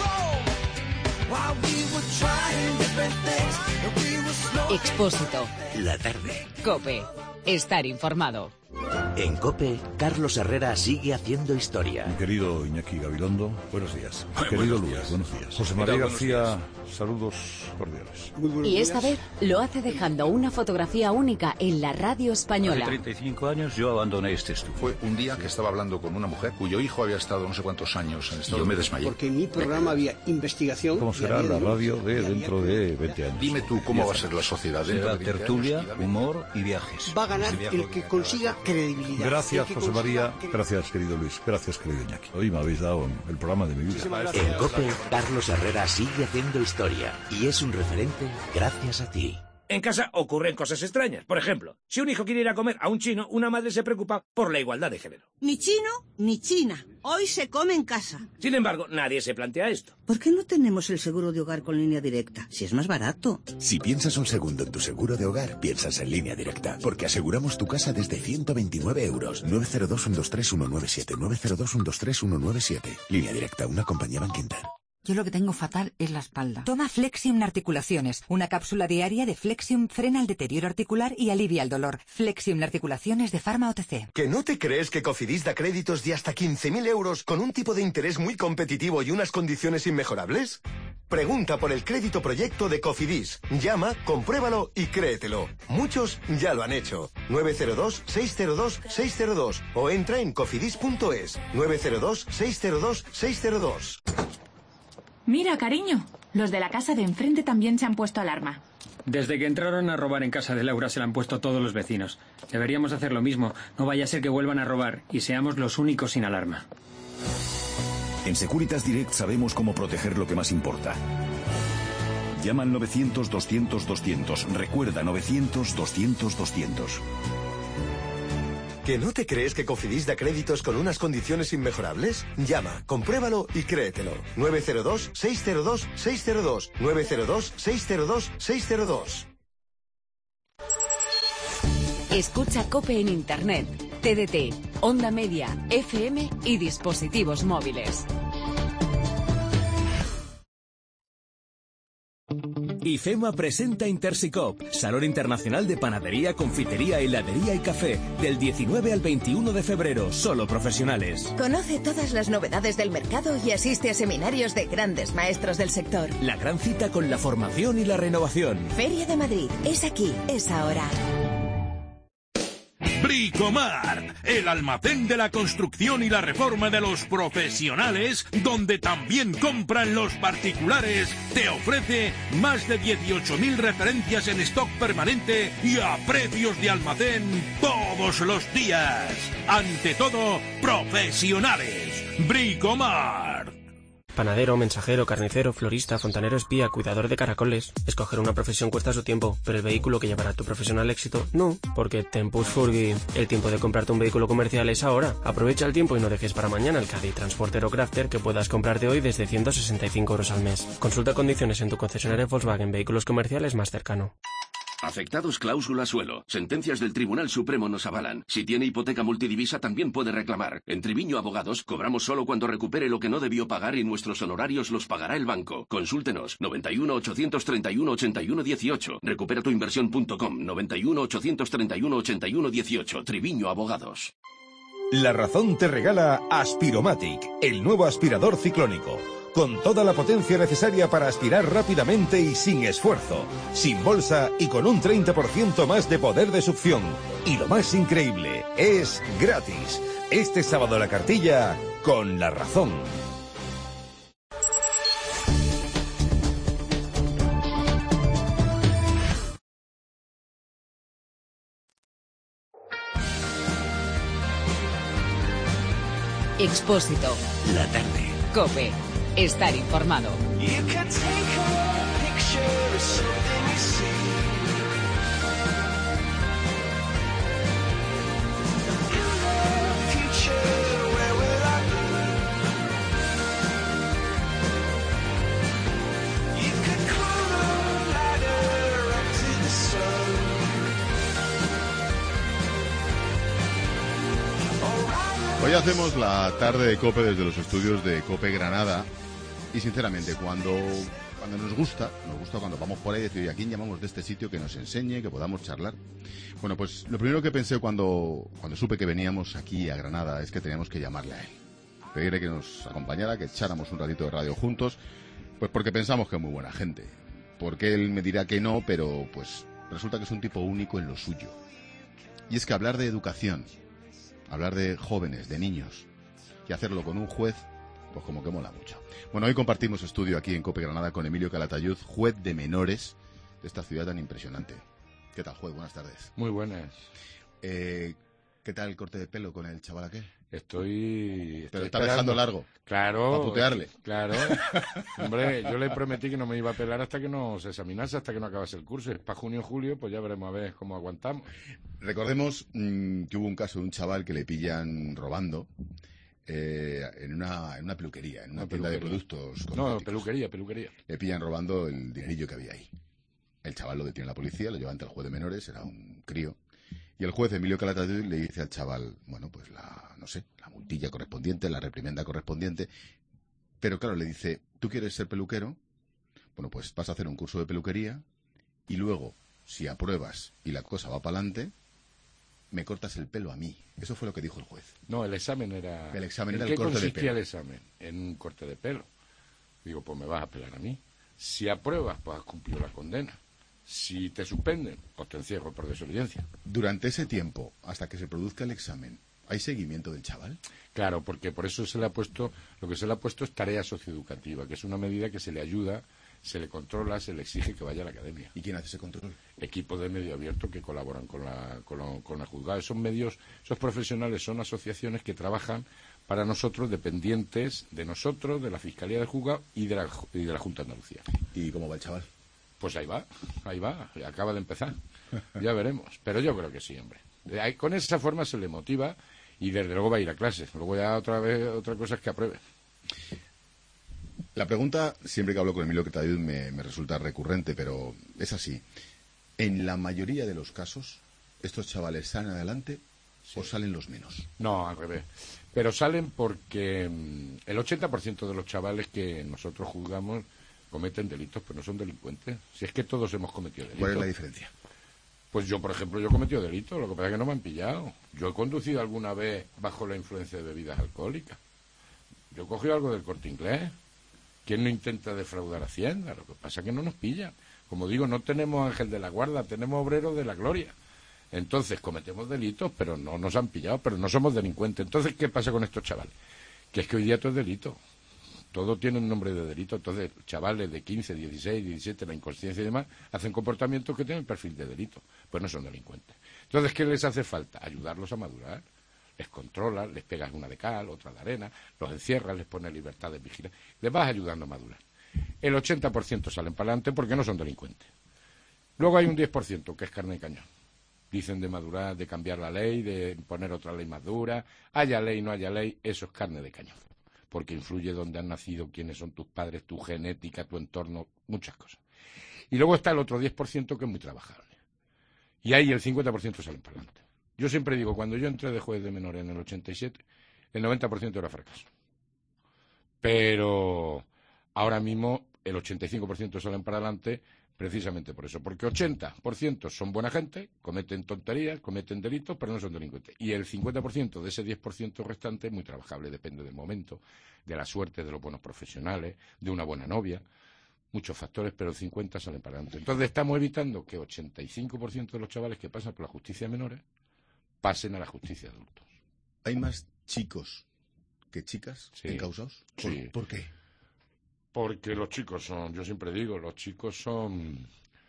roll while we were trying different things and we were slow. Expósito. La tarde. COPE. Estar informado. En COPE, Carlos Herrera sigue haciendo historia. Mi querido Iñaki Gabilondo, buenos días. Querido Luis, buenos días. José María García, saludos cordiales. Y esta vez lo hace dejando una fotografía única en la radio española. Hace 35 años yo abandoné este estudio. Fue un día que estaba hablando con una mujer cuyo hijo había estado no sé cuántos años en estado. Yo me desmayé. Porque en mi programa había investigación. ¿Cómo será la radio de dentro de 20 años? Dime tú cómo va a ser la sociedad dentro de 20 tertulia, años. humor y viajes. Va a ganar el que consiga credibilidad. Gracias, José María. Gracias, querido Luis. Gracias, querido Iñaki. Hoy me habéis dado el programa de mi vida. En COPE, Carlos Herrera sigue haciendo historia y es un referente gracias a ti. En casa ocurren cosas extrañas. Por ejemplo, si un hijo quiere ir a comer a un chino, una madre se preocupa por la igualdad de género. Ni chino ni china. Hoy se come en casa. Sin embargo, nadie se plantea esto. ¿Por qué no tenemos el seguro de hogar con línea directa? Si es más barato. Si piensas un segundo en tu seguro de hogar, piensas en Línea Directa. Porque aseguramos tu casa desde 129 euros. 902-123-197. 902-123-197. Línea Directa, una compañía Banco Inter. Yo lo que tengo fatal es la espalda. Toma Flexium Articulaciones. Una cápsula diaria de Flexium frena el deterioro articular y alivia el dolor. Flexium Articulaciones de Pharma OTC. ¿Que no te crees que Cofidis da créditos de hasta 15.000 euros con un tipo de interés muy competitivo y unas condiciones inmejorables? Pregunta por el crédito proyecto de Cofidis. Llama, compruébalo y créetelo. Muchos ya lo han hecho. 902-602-602 o entra en cofidis.es. 902-602-602. Mira, cariño, los de la casa de enfrente también se han puesto alarma. Desde que entraron a robar en casa de Laura se la han puesto todos los vecinos. Deberíamos hacer lo mismo. No vaya a ser que vuelvan a robar y seamos los únicos sin alarma. En Securitas Direct sabemos cómo proteger lo que más importa. Llama al 900-200-200. Recuerda, 900-200-200. ¿Que no te crees que Cofidis da créditos con unas condiciones inmejorables? Llama, compruébalo y créetelo. 902-602-602. 902-602-602. Escucha COPE en Internet, TDT, Onda Media, FM y dispositivos móviles. IFEMA presenta Intersicop, Salón Internacional de Panadería, Confitería, Heladería y Café, del 19 al 21 de febrero, solo profesionales. Conoce todas las novedades del mercado y asiste a seminarios de grandes maestros del sector. La gran cita con la formación y la renovación. Feria de Madrid, es aquí, es ahora. Bricomart, el almacén de la construcción y la reforma de los profesionales, donde también compran los particulares, te ofrece más de 18.000 referencias en stock permanente y a precios de almacén todos los días. Ante todo, profesionales. Bricomart. Panadero, mensajero, carnicero, florista, fontanero, espía, cuidador de caracoles. Escoger una profesión cuesta su tiempo, pero el vehículo que llevará a tu profesión al éxito, no. Porque Tempus Furgi, el tiempo de comprarte un vehículo comercial es ahora. Aprovecha el tiempo y no dejes para mañana el Caddy Transporter o Crafter que puedas comprarte hoy desde 165 euros al mes. Consulta condiciones en tu concesionario Volkswagen Vehículos Comerciales más cercano. Afectados cláusula suelo. Sentencias del Tribunal Supremo nos avalan. Si tiene hipoteca multidivisa también puede reclamar. En Triviño Abogados cobramos solo cuando recupere lo que no debió pagar y nuestros honorarios los pagará el banco. Consúltenos. 91 831 81 18. Recuperatuinversión.com. 91 831 81 18. Triviño Abogados. La Razón te regala Aspiromatic, el nuevo aspirador ciclónico. con toda la potencia necesaria para aspirar rápidamente y sin esfuerzo, sin bolsa y con un 30% más de poder de succión. Y lo más increíble, es gratis. Este sábado la cartilla con La Razón. Expósito. La tarde. COPE. Estar informado. Hoy hacemos la tarde de COPE desde los estudios de COPE Granada y sinceramente cuando nos gusta cuando vamos por ahí decir, ¿a quién llamamos de este sitio que nos enseñe, que podamos charlar? Bueno, pues lo primero que pensé cuando supe que veníamos aquí a Granada es que teníamos que llamarle a él, pedirle que nos acompañara, que echáramos un ratito de radio juntos, pues porque pensamos que es muy buena gente, porque él me dirá que no, pero pues resulta que es un tipo único en lo suyo. Y es que hablar de educación, hablar de jóvenes, de niños, y hacerlo con un juez, pues como que mola mucho. Bueno, hoy compartimos estudio aquí en COPE Granada con Emilio Calatayud, juez de menores de esta ciudad tan impresionante. ¿Qué tal, juez? Buenas tardes. Muy buenas. ¿Qué tal el corte de pelo con el chaval aquel? Estoy Pero está dejando largo. Claro. Para putearle. Claro. Hombre, yo le prometí que no me iba a pelar hasta que no se examinase, hasta que no acabase el curso. Es para junio o julio, pues ya veremos a ver cómo aguantamos. Recordemos que hubo un caso de un chaval que le pillan robando en una peluquería, en una tienda de productos cosméticos. No, peluquería. Le pillan robando el dinerillo que había ahí. El chaval lo detiene la policía, lo lleva ante el juez de menores, era un crío. Y el juez Emilio Calatayud le dice al chaval, bueno, pues la multilla correspondiente, la reprimenda correspondiente. Pero claro, le dice, ¿tú quieres ser peluquero? Bueno, pues vas a hacer un curso de peluquería y luego, si apruebas y la cosa va para adelante, me cortas el pelo a mí. Eso fue lo que dijo el juez. No, el examen era... El examen era el el corte de pelo. ¿En qué consistía el examen? En un corte de pelo. Digo, pues me vas a pelar a mí. Si apruebas, pues has cumplido la condena. Si te suspenden, pues te encierro por desobediencia. Durante ese tiempo, hasta que se produzca el examen, ¿hay seguimiento del chaval? Claro, porque por eso lo que se le ha puesto es tarea socioeducativa, que es una medida que se le ayuda, se le controla, se le exige que vaya a la academia. ¿Y quién hace ese control? Equipos de medio abierto que colaboran con la juzgada. Esos profesionales son asociaciones que trabajan para nosotros, dependientes de nosotros, de la Fiscalía del Juzgado y de la Junta de Andalucía. ¿Y cómo va el chaval? Pues ahí va, acaba de empezar. Ya veremos, pero yo creo que sí, hombre. Con esa forma se le motiva y desde luego va a ir a clases. Luego ya otra cosa es que apruebe. La pregunta, siempre que hablo con Emilio Calatayud, me resulta recurrente, pero es así. En la mayoría de los casos, ¿estos chavales salen adelante o salen los menos? No, al revés. Pero salen porque el 80% de los chavales que nosotros juzgamos cometen delitos, pero no son delincuentes. Si es que todos hemos cometido delitos. ¿Cuál es la diferencia? Pues yo, por ejemplo, he cometido delitos, lo que pasa es que no me han pillado. Yo he conducido alguna vez bajo la influencia de bebidas alcohólicas. Yo he cogido algo del Corte Inglés. ¿Quién no intenta defraudar Hacienda? Lo que pasa es que no nos pillan. Como digo, no tenemos ángel de la guarda, tenemos obreros de la gloria. Entonces, cometemos delitos, pero no nos han pillado, pero no somos delincuentes. Entonces, ¿qué pasa con estos chavales? Que es que hoy día todo es delito. Todo tiene un nombre de delito. Entonces, chavales de 15, 16, 17, la inconsciencia y demás, hacen comportamientos que tienen perfil de delito. Pues no son delincuentes. Entonces, ¿qué les hace falta? Ayudarlos a madurar. Les controlas, les pegas una de cal, otra de arena, los encierras, les pones libertad de vigilancia. Les vas ayudando a madurar. El 80% salen para adelante porque no son delincuentes. Luego hay un 10% que es carne de cañón. Dicen de madurar, de cambiar la ley, de poner otra ley más dura. Haya ley, no haya ley, eso es carne de cañón. Porque influye dónde han nacido, quiénes son tus padres, tu genética, tu entorno, muchas cosas. Y luego está el otro 10% que es muy trabajable. Y ahí el 50% salen para adelante. Yo siempre digo, cuando yo entré de juez de menores en el 87, el 90% era fracaso. Pero ahora mismo el 85% salen para adelante precisamente por eso, porque 80% son buena gente, cometen tonterías, cometen delitos, pero no son delincuentes. Y el 50% de ese 10% restante es muy trabajable, depende del momento, de la suerte, de los buenos profesionales, de una buena novia, muchos factores, pero el 50% salen para adelante. Entonces estamos evitando que 85% de los chavales que pasan por la justicia de menores pasen a la justicia de adultos. ¿Hay más chicos que chicas encausados? Sí. ¿Por qué? Porque los chicos yo siempre digo, los chicos son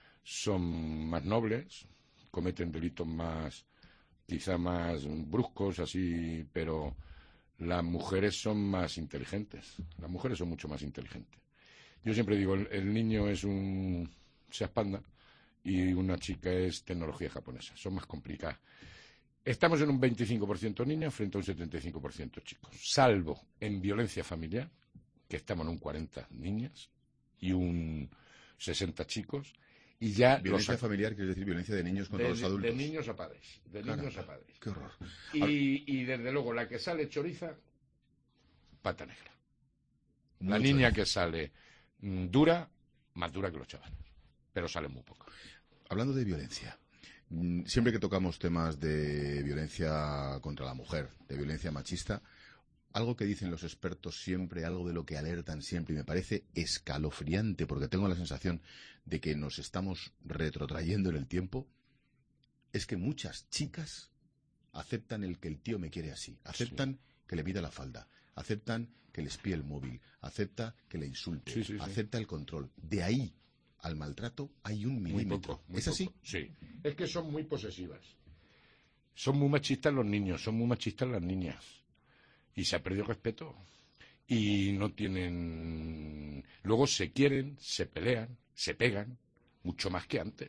más nobles, cometen delitos quizá más bruscos, así, pero las mujeres son más inteligentes. Las mujeres son mucho más inteligentes. Yo siempre digo, el niño es un Seat Panda y una chica es tecnología japonesa. Son más complicadas. Estamos en un 25% niñas frente a un 75% chicos, salvo en violencia familiar, que estamos en un 40 niñas y un 60 chicos. Y ya ¿Violencia familiar quiere decir violencia de niños contra los adultos? De niños a padres. Niños a padres. Qué horror. Y desde luego, la que sale choriza, pata negra. La Mucho niña chorizo. que sale dura, más dura que los chavales. Pero sale muy poco. Hablando de violencia, siempre que tocamos temas de violencia contra la mujer, de violencia machista, algo que dicen los expertos siempre, algo de lo que alertan siempre, y me parece escalofriante, porque tengo la sensación de que nos estamos retrotrayendo en el tiempo, es que muchas chicas aceptan el que el tío me quiere así, aceptan que le pida la falda, aceptan que le espíe el móvil, acepta que le insulte, acepta el control. De ahí al maltrato hay un milímetro. Muy ¿Es así? poco. Sí. Es que son muy posesivas. Son muy machistas los niños, son muy machistas las niñas. Y se ha perdido respeto. Y no tienen... Luego se quieren, se pelean, se pegan, mucho más que antes.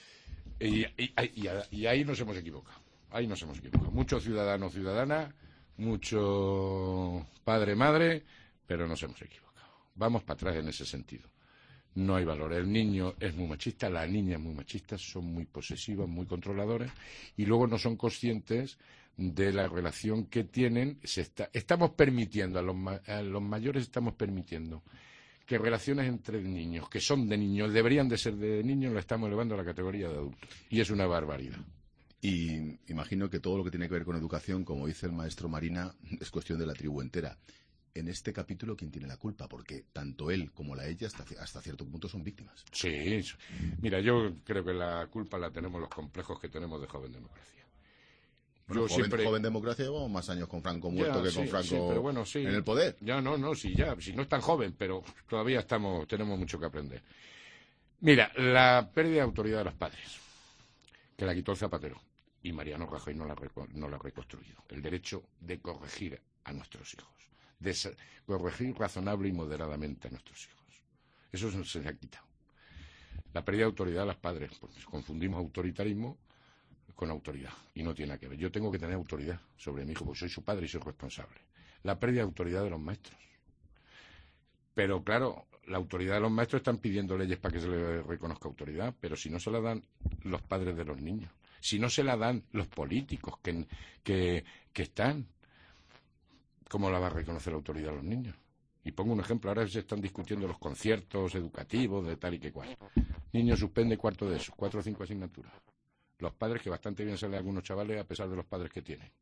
Y ahí nos hemos equivocado. Ahí nos hemos equivocado. Mucho ciudadano, ciudadana, mucho padre, madre, pero nos hemos equivocado. Vamos para atrás en ese sentido. No hay valor. El niño es muy machista, la niña es muy machista, son muy posesivas, muy controladoras, y luego no son conscientes de la relación que tienen. Estamos permitiendo, a los mayores estamos permitiendo que relaciones entre niños, que son de niños, deberían de ser de niños, las estamos elevando a la categoría de adultos. Y es una barbaridad. Y imagino que todo lo que tiene que ver con educación, como dice el maestro Marina, es cuestión de la tribu entera. En este capítulo, ¿quién tiene la culpa? Porque tanto él como ella hasta cierto punto son víctimas. Sí. Mira, yo creo que la culpa la tenemos los complejos que tenemos de joven democracia. Bueno, joven democracia llevamos más años con Franco muerto que con Franco pero bueno, en el poder. Si no es tan joven, pero todavía tenemos mucho que aprender. Mira, la pérdida de autoridad de los padres, que la quitó el Zapatero, y Mariano Rajoy no la ha reconstruido. El derecho de corregir a nuestros hijos, de corregir razonable y moderadamente a nuestros hijos. Eso se ha quitado. La pérdida de autoridad de los padres, porque confundimos autoritarismo con autoridad, y no tiene nada que ver. Yo tengo que tener autoridad sobre mi hijo, porque soy su padre y soy responsable. La pérdida de autoridad de los maestros. Pero claro, la autoridad de los maestros están pidiendo leyes para que se les reconozca autoridad, pero si no se la dan los padres de los niños, si no se la dan los políticos que están, ¿cómo la va a reconocer la autoridad a los niños? Y pongo un ejemplo, ahora se están discutiendo los conciertos educativos de tal y que cual. Niño suspende cuarto de eso, 4 o 5 asignaturas. Los padres, que bastante bien salen algunos chavales a pesar de los padres que tienen.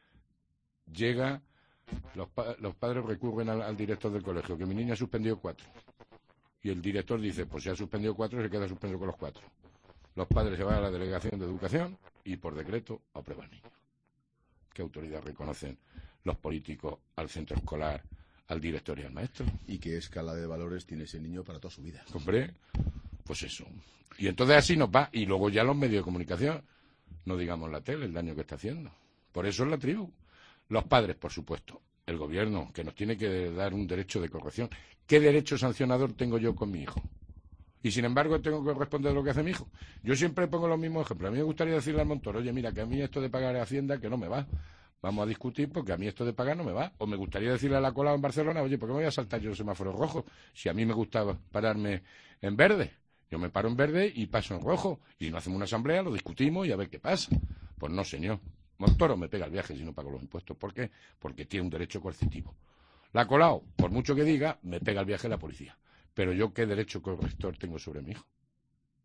Los padres recurren al director del colegio, que mi niño ha suspendido 4. Y el director dice, pues si ha suspendido 4, se queda suspendido con los 4. Los padres se van a la delegación de educación y por decreto aprueba el niño. ¿Qué autoridad reconocen los políticos al centro escolar, al director y al maestro? ¿Y qué escala de valores tiene ese niño para toda su vida? Hombre, pues eso. Y entonces así nos va. Y luego ya los medios de comunicación, no digamos la tele, el daño que está haciendo. Por eso es la tribu. Los padres, por supuesto. El gobierno, que nos tiene que dar un derecho de corrección. ¿Qué derecho sancionador tengo yo con mi hijo? Y sin embargo tengo que responder lo que hace mi hijo. Yo siempre pongo los mismos ejemplos. A mí me gustaría decirle al Montoro, oye, mira, que a mí esto de pagar Hacienda que no me va. Vamos a discutir porque a mí esto de pagar no me va. O me gustaría decirle a la Colau en Barcelona, oye, ¿por qué me voy a saltar yo el semáforo rojo? Si a mí me gustaba pararme en verde. Yo me paro en verde y paso en rojo. Y no hacemos una asamblea, lo discutimos y a ver qué pasa. Pues no, señor. Montoro me pega el viaje si no pago los impuestos. ¿Por qué? Porque tiene un derecho coercitivo. La Colau, por mucho que diga, me pega el viaje la policía. Pero yo, ¿qué derecho corrector tengo sobre mi hijo?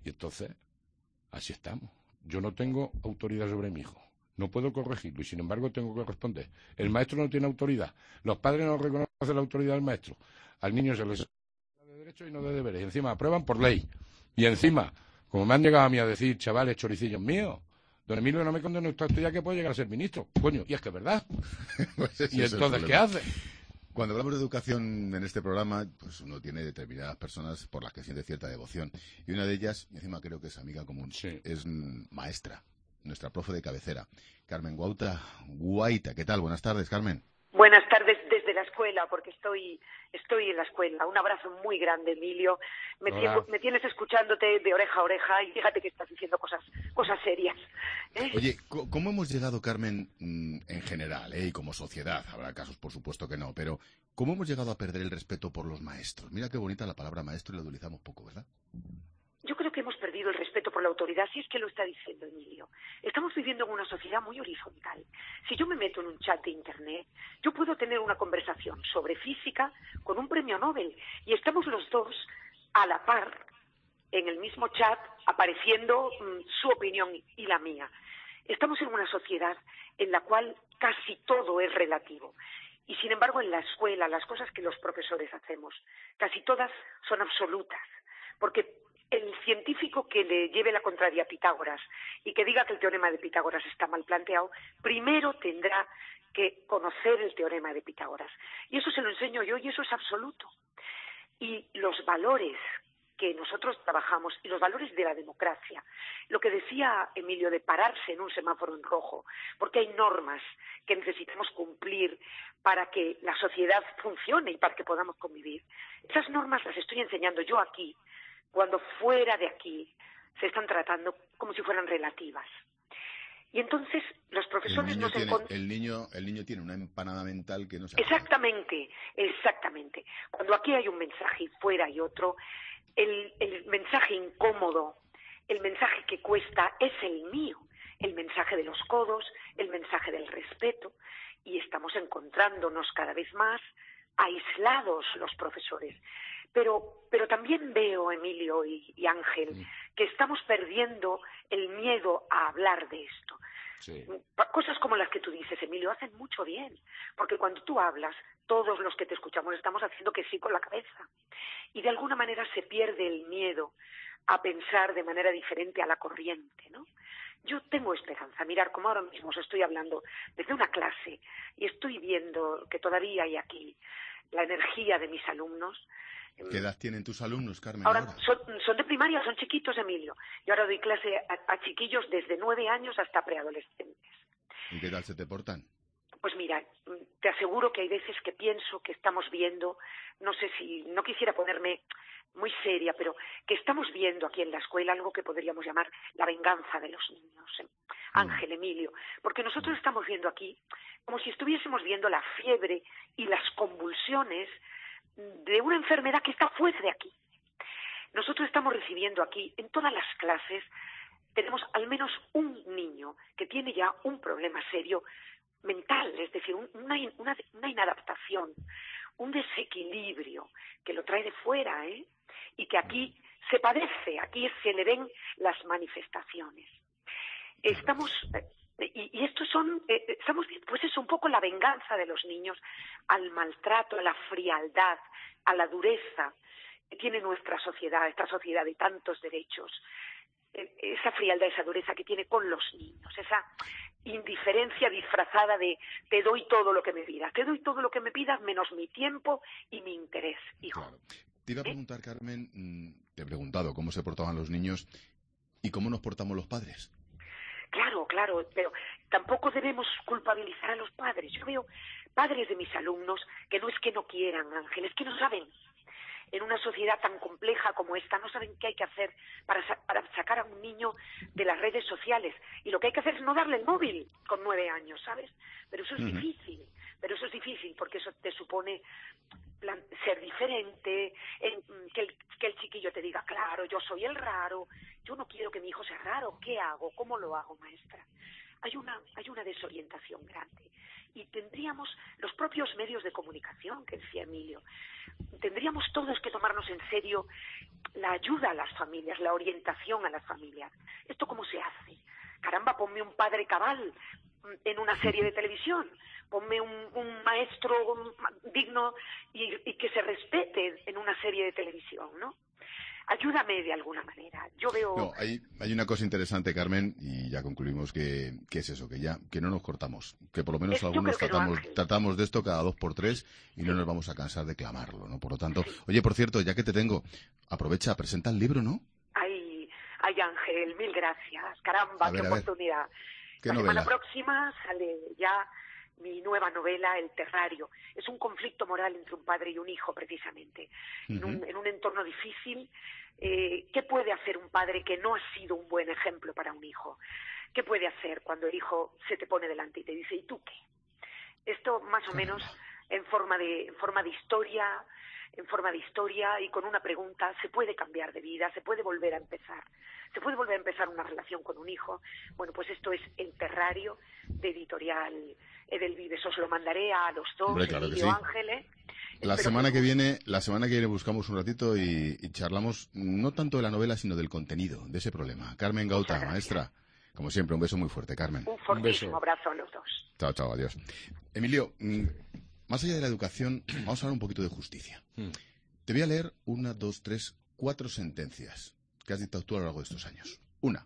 Y entonces, así estamos. Yo no tengo autoridad sobre mi hijo. No puedo corregirlo y, sin embargo, tengo que responder. El maestro no tiene autoridad. Los padres no reconocen la autoridad del maestro. Al niño se les habla de derechos y no de deberes. Y encima aprueban por ley. Y encima, como me han llegado a mí a decir, chavales, choricillos míos, don Emilio no me condena usted ya que puede llegar a ser ministro. Coño, y es que es verdad. Pues y entonces, ¿qué hace? Cuando hablamos de educación en este programa, pues uno tiene determinadas personas por las que siente cierta devoción. Y una de ellas, y encima creo que es amiga común, es maestra, nuestra profe de cabecera, Carmen Guaita. ¿Qué tal? Buenas tardes, Carmen. Buenas tardes desde la escuela, porque estoy en la escuela. Un abrazo muy grande, Emilio. Me tienes escuchándote de oreja a oreja y fíjate que estás diciendo cosas serias. Oye, ¿cómo hemos llegado, Carmen, en general, y como sociedad? Habrá casos, por supuesto que no, pero ¿cómo hemos llegado a perder el respeto por los maestros? Mira qué bonita la palabra maestro y la utilizamos poco, ¿verdad? Yo creo que hemos perdido el respeto por la autoridad, si es que lo está diciendo Emilio. Estamos viviendo en una sociedad muy horizontal. Si yo me meto en un chat de Internet, yo puedo tener una conversación sobre física con un premio Nobel y estamos los dos a la par en el mismo chat apareciendo su opinión y la mía. Estamos en una sociedad en la cual casi todo es relativo. Y sin embargo, en la escuela, las cosas que los profesores hacemos, casi todas son absolutas. Porque el científico que le lleve la contraria a Pitágoras y que diga que el teorema de Pitágoras está mal planteado, primero tendrá que conocer el teorema de Pitágoras. Y eso se lo enseño yo y eso es absoluto. Y los valores que nosotros trabajamos y los valores de la democracia, lo que decía Emilio de pararse en un semáforo en rojo, porque hay normas que necesitamos cumplir para que la sociedad funcione y para que podamos convivir. Esas normas las estoy enseñando yo aquí, cuando fuera de aquí se están tratando como si fueran relativas. Y entonces los profesores el niño tiene una empanada mental que no se... Exactamente. Cuando aquí hay un mensaje y fuera hay otro, el mensaje incómodo, el mensaje que cuesta es el mío, el mensaje de los codos, el mensaje del respeto, y estamos encontrándonos cada vez más aislados los profesores. Pero también veo, Emilio y Ángel, que estamos perdiendo el miedo a hablar de esto. Sí. Cosas como las que tú dices, Emilio, hacen mucho bien, porque cuando tú hablas, todos los que te escuchamos estamos haciendo que sí con la cabeza. Y de alguna manera se pierde el miedo a pensar de manera diferente a la corriente, ¿no? Yo tengo esperanza. Mirar, como ahora mismo os estoy hablando desde una clase y estoy viendo que todavía hay aquí la energía de mis alumnos. ¿Qué edad tienen tus alumnos, Carmen? Ahora son de primaria, son chiquitos, Emilio. Yo ahora doy clase a chiquillos desde 9 años hasta preadolescentes. ¿Y qué tal se te portan? Pues mira, te aseguro que hay veces que pienso que estamos viendo, no sé si, no quisiera ponerme muy seria, pero que estamos viendo aquí en la escuela algo que podríamos llamar la venganza de los niños. Ángel, Emilio, porque nosotros estamos viendo aquí como si estuviésemos viendo la fiebre y las convulsiones de una enfermedad que está fuera de aquí. Nosotros estamos recibiendo aquí, en todas las clases, tenemos al menos un niño que tiene ya un problema serio mental, es decir, una inadaptación, un desequilibrio que lo trae de fuera, y que aquí se padece, aquí se le ven las manifestaciones. Estamos viendo, pues es un poco la venganza de los niños al maltrato, a la frialdad, a la dureza que tiene nuestra sociedad, esta sociedad de tantos derechos, esa frialdad, esa dureza que tiene con los niños, esa indiferencia disfrazada de te doy todo lo que me pidas menos mi tiempo y mi interés, hijo. Claro. Te iba a preguntar, Carmen, te he preguntado cómo se portaban los niños y cómo nos portamos los padres. Claro, pero tampoco debemos culpabilizar a los padres. Yo veo padres de mis alumnos que no es que no quieran, Ángel, es que no saben. En una sociedad tan compleja como esta, no saben qué hay que hacer para sacar a un niño de las redes sociales. Y lo que hay que hacer es no darle el móvil con 9 años, ¿sabes? Pero eso es difícil, porque eso te supone ser diferente, que el chiquillo te diga, claro, yo soy el raro, yo no quiero que mi hijo sea raro, ¿qué hago? ¿Cómo lo hago, maestra? Hay una desorientación grande. y tendríamos los propios medios de comunicación, que decía Emilio, tendríamos todos que tomarnos en serio la ayuda a las familias, la orientación a las familias. ¿Esto cómo se hace? Caramba, ponme un padre cabal en una serie de televisión, ponme un maestro digno y que se respete en una serie de televisión, ¿no? Ayúdame de alguna manera. Yo veo... No, hay una cosa interesante, Carmen, y ya concluimos que es eso, que no nos cortamos, que por lo menos algunos tratamos de esto cada 2 por 3 y no nos vamos a cansar de clamarlo, ¿no? Por lo tanto, oye, por cierto, ya que te tengo, aprovecha, presenta el libro, ¿no? Ay, Ángel, mil gracias. Caramba, qué oportunidad. ¿Qué La novela? semana próxima sale ya mi nueva novela, El Terrario. Es un conflicto moral entre un padre y un hijo, precisamente. En un entorno difícil, ¿qué puede hacer un padre que no ha sido un buen ejemplo para un hijo? ¿Qué puede hacer cuando el hijo se te pone delante y te dice, ¿y tú qué? Esto más o menos en forma de historia, y con una pregunta, ¿se puede cambiar de vida? ¿Se puede volver a empezar? ¿Se puede volver a empezar una relación con un hijo? Bueno, pues esto es El Terrario, de editorial Edelvives. Os lo mandaré a los dos, Hombre, claro Emilio, que sí. Ángeles. La semana que viene buscamos un ratito y charlamos no tanto de la novela, sino del contenido, de ese problema. Carmen Gauta, maestra, como siempre, un beso muy fuerte, Carmen. Un fortísimo abrazo a los dos. Chao, chao, adiós. Emilio, más allá de la educación, vamos a hablar un poquito de justicia. Te voy a leer 1, 2, 3, 4 sentencias que has dictado tú a lo largo de estos años. 1.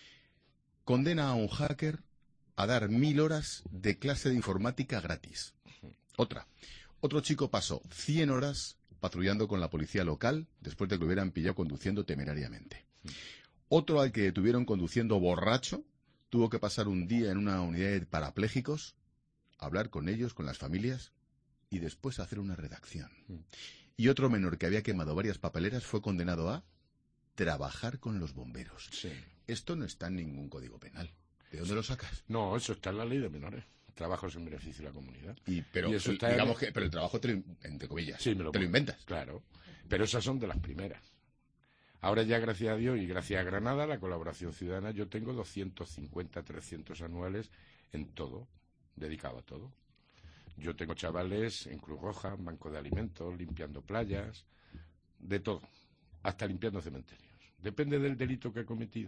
Condena a un hacker a dar 1000 horas de clase de informática gratis. Otra. Otro chico pasó 100 horas patrullando con la policía local después de que lo hubieran pillado conduciendo temerariamente. Otro al que detuvieron conduciendo borracho tuvo que pasar un día en una unidad de parapléjicos, hablar con ellos, con las familias y después hacer una redacción. Y otro menor que había quemado varias papeleras fue condenado a trabajar con los bomberos. Sí. Esto no está en ningún código penal. ¿De dónde lo sacas? No, eso está en la ley de menores. Trabajos en beneficio de la comunidad. Pero el trabajo, entre comillas, sí, te lo inventas. Claro, pero esas son de las primeras. Ahora ya, gracias a Dios y gracias a Granada, la colaboración ciudadana, yo tengo 250, 300 anuales en todo, dedicado a todo. Yo tengo chavales en Cruz Roja, en Banco de Alimentos, limpiando playas, de todo, hasta limpiando cementerios. Depende del delito que ha cometido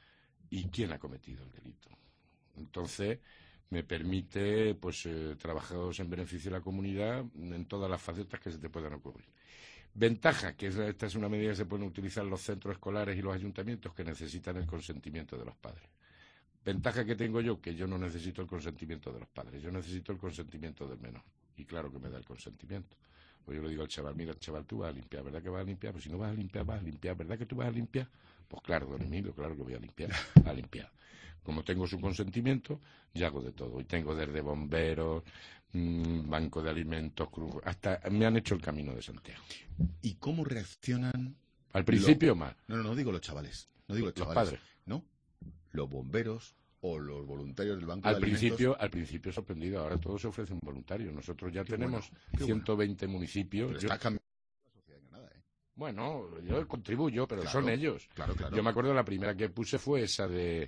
y quién ha cometido el delito. Entonces, me permite trabajos en beneficio de la comunidad en todas las facetas que se te puedan ocurrir. Ventaja, que esta es una medida que se pueden utilizar los centros escolares y los ayuntamientos que necesitan el consentimiento de los padres. Ventaja que tengo yo, que yo no necesito el consentimiento de los padres, yo necesito el consentimiento del menor. Y claro que me da el consentimiento. Pues yo le digo al chaval, mira, chaval, tú vas a limpiar, ¿verdad que vas a limpiar? Pues si no vas a limpiar, ¿verdad que tú vas a limpiar? Pues claro, don Emilio, claro que voy a limpiar. Como tengo su consentimiento, ya hago de todo. Y tengo desde bomberos, banco de alimentos, hasta me han hecho el Camino de Santiago. ¿Y cómo reaccionan? Al principio mal. No digo los chavales. No digo los chavales. Padres. No. Los bomberos o los voluntarios del banco de alimentos. Al principio sorprendido. Ahora todos se ofrecen voluntarios. Nosotros ya tenemos 120 municipios. Pero está cambiando la sociedad en Granada, ¿eh? Bueno, yo contribuyo, pero claro, son ellos. Claro. Yo me acuerdo la primera que puse fue esa de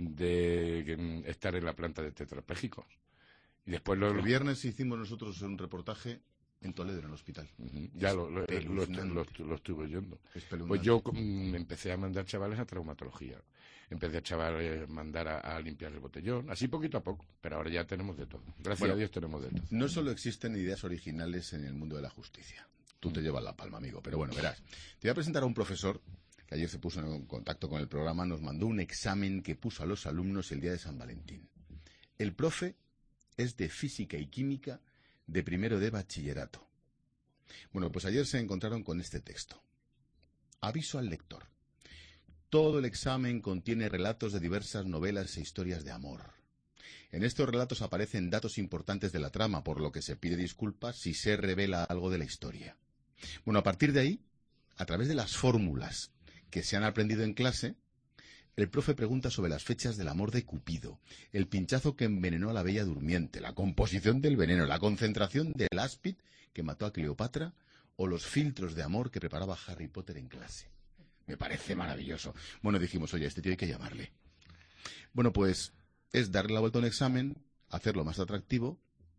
estar en la planta de tetrapléjicos. Y después el viernes hicimos nosotros un reportaje en Toledo, en el hospital. Ya lo estuve oyendo. Pues yo empecé a mandar chavales a traumatología. Empecé a mandar a limpiar el botellón, así poquito a poco, pero ahora ya tenemos de todo. Gracias a Dios tenemos de todo. No solo existen ideas originales en el mundo de la justicia. Tú te llevas la palma, amigo, pero bueno, verás. Te voy a presentar a un profesor que ayer se puso en contacto con el programa, nos mandó un examen que puso a los alumnos el día de San Valentín. El profe es de física y química de primero de bachillerato. Bueno, pues ayer se encontraron con este texto. Aviso al lector. Todo el examen contiene relatos de diversas novelas e historias de amor. En estos relatos aparecen datos importantes de la trama, por lo que se pide disculpas si se revela algo de la historia. Bueno, a partir de ahí, a través de las fórmulas que se han aprendido en clase, el profe pregunta sobre las fechas del amor de Cupido, el pinchazo que envenenó a la Bella Durmiente, la composición del veneno, la concentración del áspid que mató a Cleopatra o los filtros de amor que preparaba Harry Potter en clase. Me parece maravilloso. Bueno, dijimos, oye, este tío hay que llamarle. Bueno, pues es darle la vuelta a un examen, hacerlo más atractivo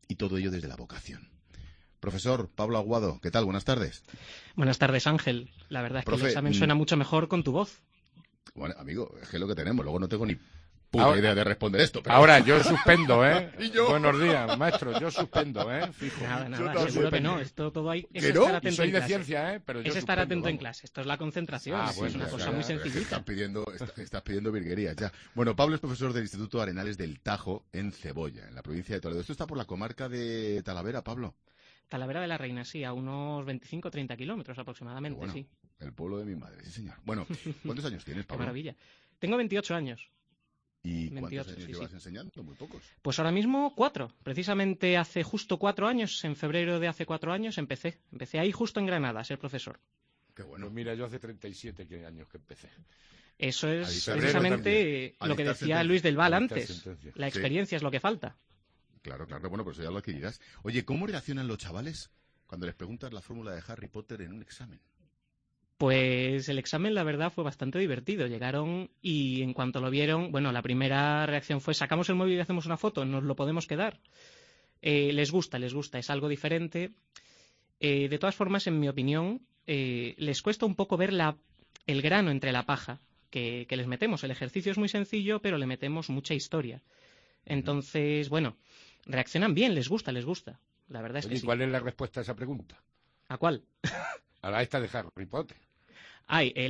y todo ello desde la vocación. Profesor Pablo Aguado, ¿qué tal? Buenas tardes. Buenas tardes, Ángel. La verdad es que el examen suena mucho mejor con tu voz. Bueno, amigo, es que es lo que tenemos. Luego no tengo ni puta idea de responder esto. Pero... Ahora, yo suspendo, ¿eh? Buenos días, maestro. Yo suspendo, ¿eh? Fijo. Nada, seguro que no. Esto todo hay... Es estar atento soy de ciencia, ¿eh? Pero yo es estar atento en clase. Esto es la concentración. Bueno, es una cosa muy sencillita. Estás pidiendo virguerías ya. Bueno, Pablo es profesor del Instituto Arenales del Tajo, en Cebolla, en la provincia de Toledo. Esto está por la comarca de Talavera, Pablo. Talavera de la Reina, sí, a unos 25 o 30 kilómetros aproximadamente, bueno, sí. El pueblo de mi madre, sí señor. Bueno, ¿cuántos años tienes, Pablo? Qué maravilla. Tengo 28 años. ¿Y cuántos años llevas enseñando? Muy pocos. Pues ahora mismo 4. Precisamente hace justo 4 años, en febrero de hace 4 años, empecé. Empecé ahí justo en Granada a ser profesor. Qué bueno. Pues mira, yo hace 37 años que empecé. Eso es precisamente lo que decía Luis del Val antes. La experiencia es lo que falta. Claro, bueno, pues ya lo adquirirás. Oye, ¿cómo reaccionan los chavales cuando les preguntas la fórmula de Harry Potter en un examen? Pues el examen, la verdad, fue bastante divertido. Llegaron y en cuanto lo vieron, bueno, la primera reacción fue: sacamos el móvil y hacemos una foto, nos lo podemos quedar. Les gusta, es algo diferente. De todas formas, en mi opinión, les cuesta un poco ver el grano entre la paja que les metemos. El ejercicio es muy sencillo, pero le metemos mucha historia. Entonces, bueno, reaccionan bien, les gusta. La verdad es que sí. ¿Y cuál es la respuesta a esa pregunta? ¿A cuál? A la esta de Harry Potter. El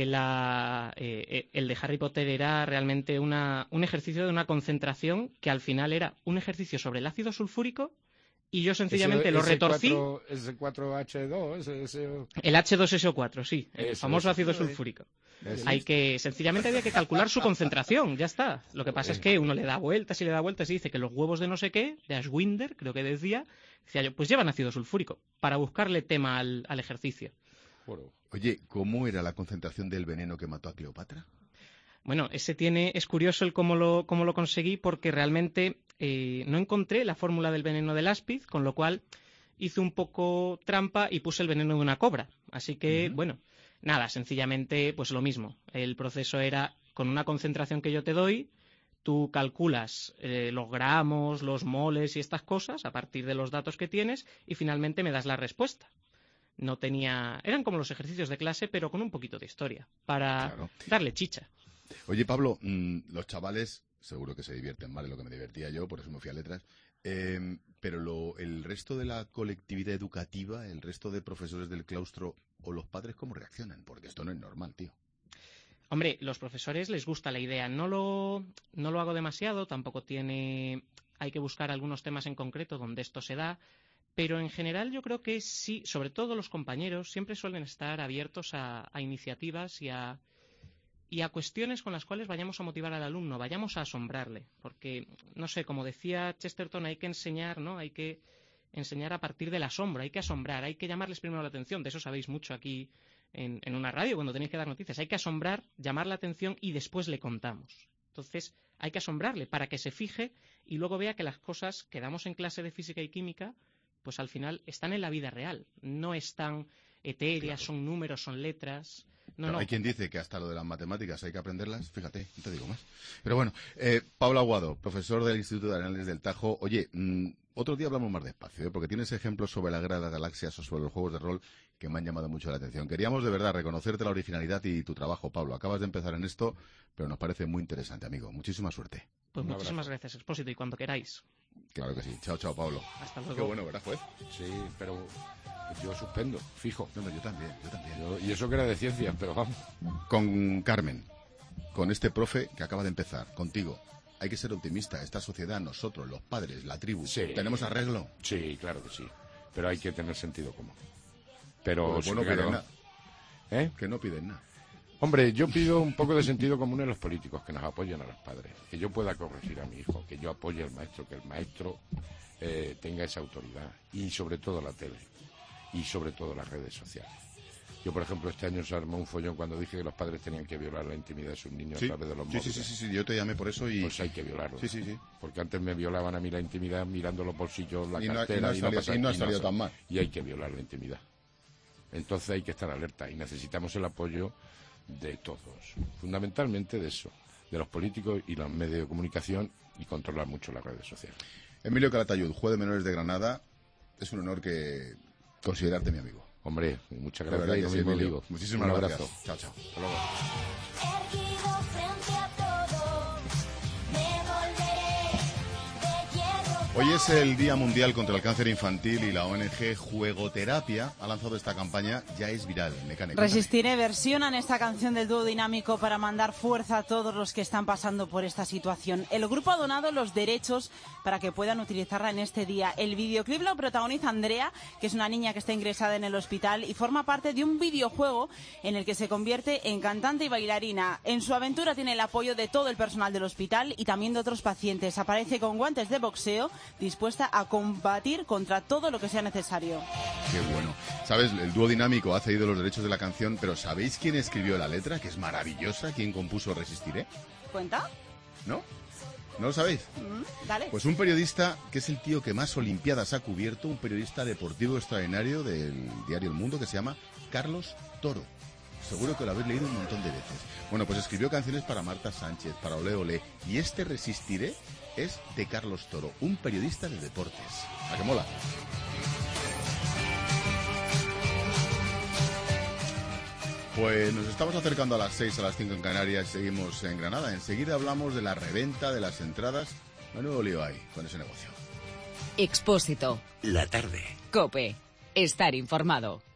de Harry Potter era realmente un ejercicio de una concentración que al final era un ejercicio sobre el ácido sulfúrico y yo sencillamente lo retorcí. Ese 4H2, El H2SO4, sí, el famoso ácido sulfúrico. Sencillamente había que calcular su concentración, ya está. Lo que pasa es que uno le da vueltas y dice que los huevos de no sé qué, de Ashwinder, creo que decía yo, pues llevan ácido sulfúrico, para buscarle tema al ejercicio. Oye, ¿cómo era la concentración del veneno que mató a Cleopatra? Bueno, es curioso el cómo lo conseguí, porque realmente no encontré la fórmula del veneno del áspid, con lo cual hice un poco trampa y puse el veneno de una cobra. Así que, bueno, nada, sencillamente pues lo mismo. El proceso era con una concentración que yo te doy, tú calculas los gramos, los moles y estas cosas a partir de los datos que tienes y finalmente me das la respuesta. Eran como los ejercicios de clase, pero con un poquito de historia, para darle chicha. Oye, Pablo, los chavales seguro que se divierten más de lo que me divertía yo, por eso me fui a letras, pero el resto de la colectividad educativa, el resto de profesores del claustro o los padres, ¿cómo reaccionan? Porque esto no es normal, tío. Hombre, los profesores les gusta la idea. No lo hago demasiado, tampoco hay que buscar algunos temas en concreto donde esto se da, pero en general yo creo que sí, sobre todo los compañeros siempre suelen estar abiertos a iniciativas y a cuestiones con las cuales vayamos a motivar al alumno, vayamos a asombrarle, porque, no sé, como decía Chesterton, hay que enseñar, ¿no? Hay que enseñar a partir del asombro, hay que asombrar, hay que llamarles primero la atención, de eso sabéis mucho aquí en una radio cuando tenéis que dar noticias, hay que asombrar, llamar la atención y después le contamos. Entonces hay que asombrarle para que se fije y luego vea que las cosas que damos en clase de física y química pues al final están en la vida real, no están etéreas, son números, son letras. No. Hay quien dice que hasta lo de las matemáticas hay que aprenderlas, fíjate, no te digo más. Pero bueno, Pablo Aguado, profesor del Instituto de Arenales del Tajo. Oye, otro día hablamos más despacio, porque tienes ejemplos sobre la Guerra de las Galaxias o sobre los juegos de rol que me han llamado mucho la atención. Queríamos de verdad reconocerte la originalidad y tu trabajo, Pablo. Acabas de empezar en esto, pero nos parece muy interesante, amigo. Muchísima suerte. Pues muchísimas gracias, Expósito, y cuando queráis. Claro que sí. Chao, Pablo. Hasta luego. Qué bueno, ¿verdad, juez? Sí, pero yo suspendo, fijo. No, yo también. Y eso que era de ciencia, pero vamos. Con Carmen, con este profe que acaba de empezar, contigo, hay que ser optimista. Esta sociedad, nosotros, los padres, la tribu, ¿tenemos arreglo? Sí, claro que sí. Pero hay que tener sentido común. Pero no piden nada. Que no piden nada. Hombre, yo pido un poco de sentido común en los políticos, que nos apoyen a los padres, que yo pueda corregir a mi hijo, que yo apoye al maestro, que el maestro tenga esa autoridad, y sobre todo la tele, y sobre todo las redes sociales. Yo, por ejemplo, este año se armó un follón cuando dije que los padres tenían que violar la intimidad de sus niños a través de los móviles. Sí, yo te llamé por eso y... Pues hay que violarlo. Sí. Porque antes me violaban a mí la intimidad mirando los bolsillos, la cartera... Y no ha salido tan mal. Y hay que violar la intimidad. Entonces hay que estar alerta y necesitamos el apoyo de todos. Fundamentalmente de eso, de los políticos y los medios de comunicación, y controlar mucho las redes sociales. Emilio Calatayud, juez de menores de Granada, es un honor que considerarte mi amigo. Hombre, muchas La gracias. verdad que Yo sí, mismo Emilio. digo. Muchísimas Un gracias. abrazo. Chao, chao. Hasta luego. Hoy es el Día Mundial contra el Cáncer Infantil y la ONG Juegoterapia ha lanzado esta campaña, ya es viral. Mecánica. Resistiré versionan esta canción del dúo dinámico para mandar fuerza a todos los que están pasando por esta situación. El grupo ha donado los derechos para que puedan utilizarla en este día. El videoclip lo protagoniza Andrea, que es una niña que está ingresada en el hospital y forma parte de un videojuego en el que se convierte en cantante y bailarina. En su aventura tiene el apoyo de todo el personal del hospital y también de otros pacientes. Aparece con guantes de boxeo, dispuesta a combatir contra todo lo que sea necesario. Qué bueno. ¿Sabes? El dúo dinámico ha cedido los derechos de la canción, pero ¿sabéis quién escribió la letra? Que es maravillosa. ¿Quién compuso Resistiré? ¿Cuenta? ¿No? ¿No lo sabéis? Dale. Pues un periodista que es el tío que más olimpiadas ha cubierto, un periodista deportivo extraordinario del diario El Mundo que se llama Carlos Toro. Seguro que lo habéis leído un montón de veces. Bueno, pues escribió canciones para Marta Sánchez, para Ole Ole, y este Resistiré es de Carlos Toro, un periodista de deportes. ¿A qué mola? Pues nos estamos acercando a las 6, a las 5 en Canarias, seguimos en Granada. Enseguida hablamos de la reventa de las entradas. Menudo lío hay con ese negocio. Expósito. La tarde. COPE. Estar informado.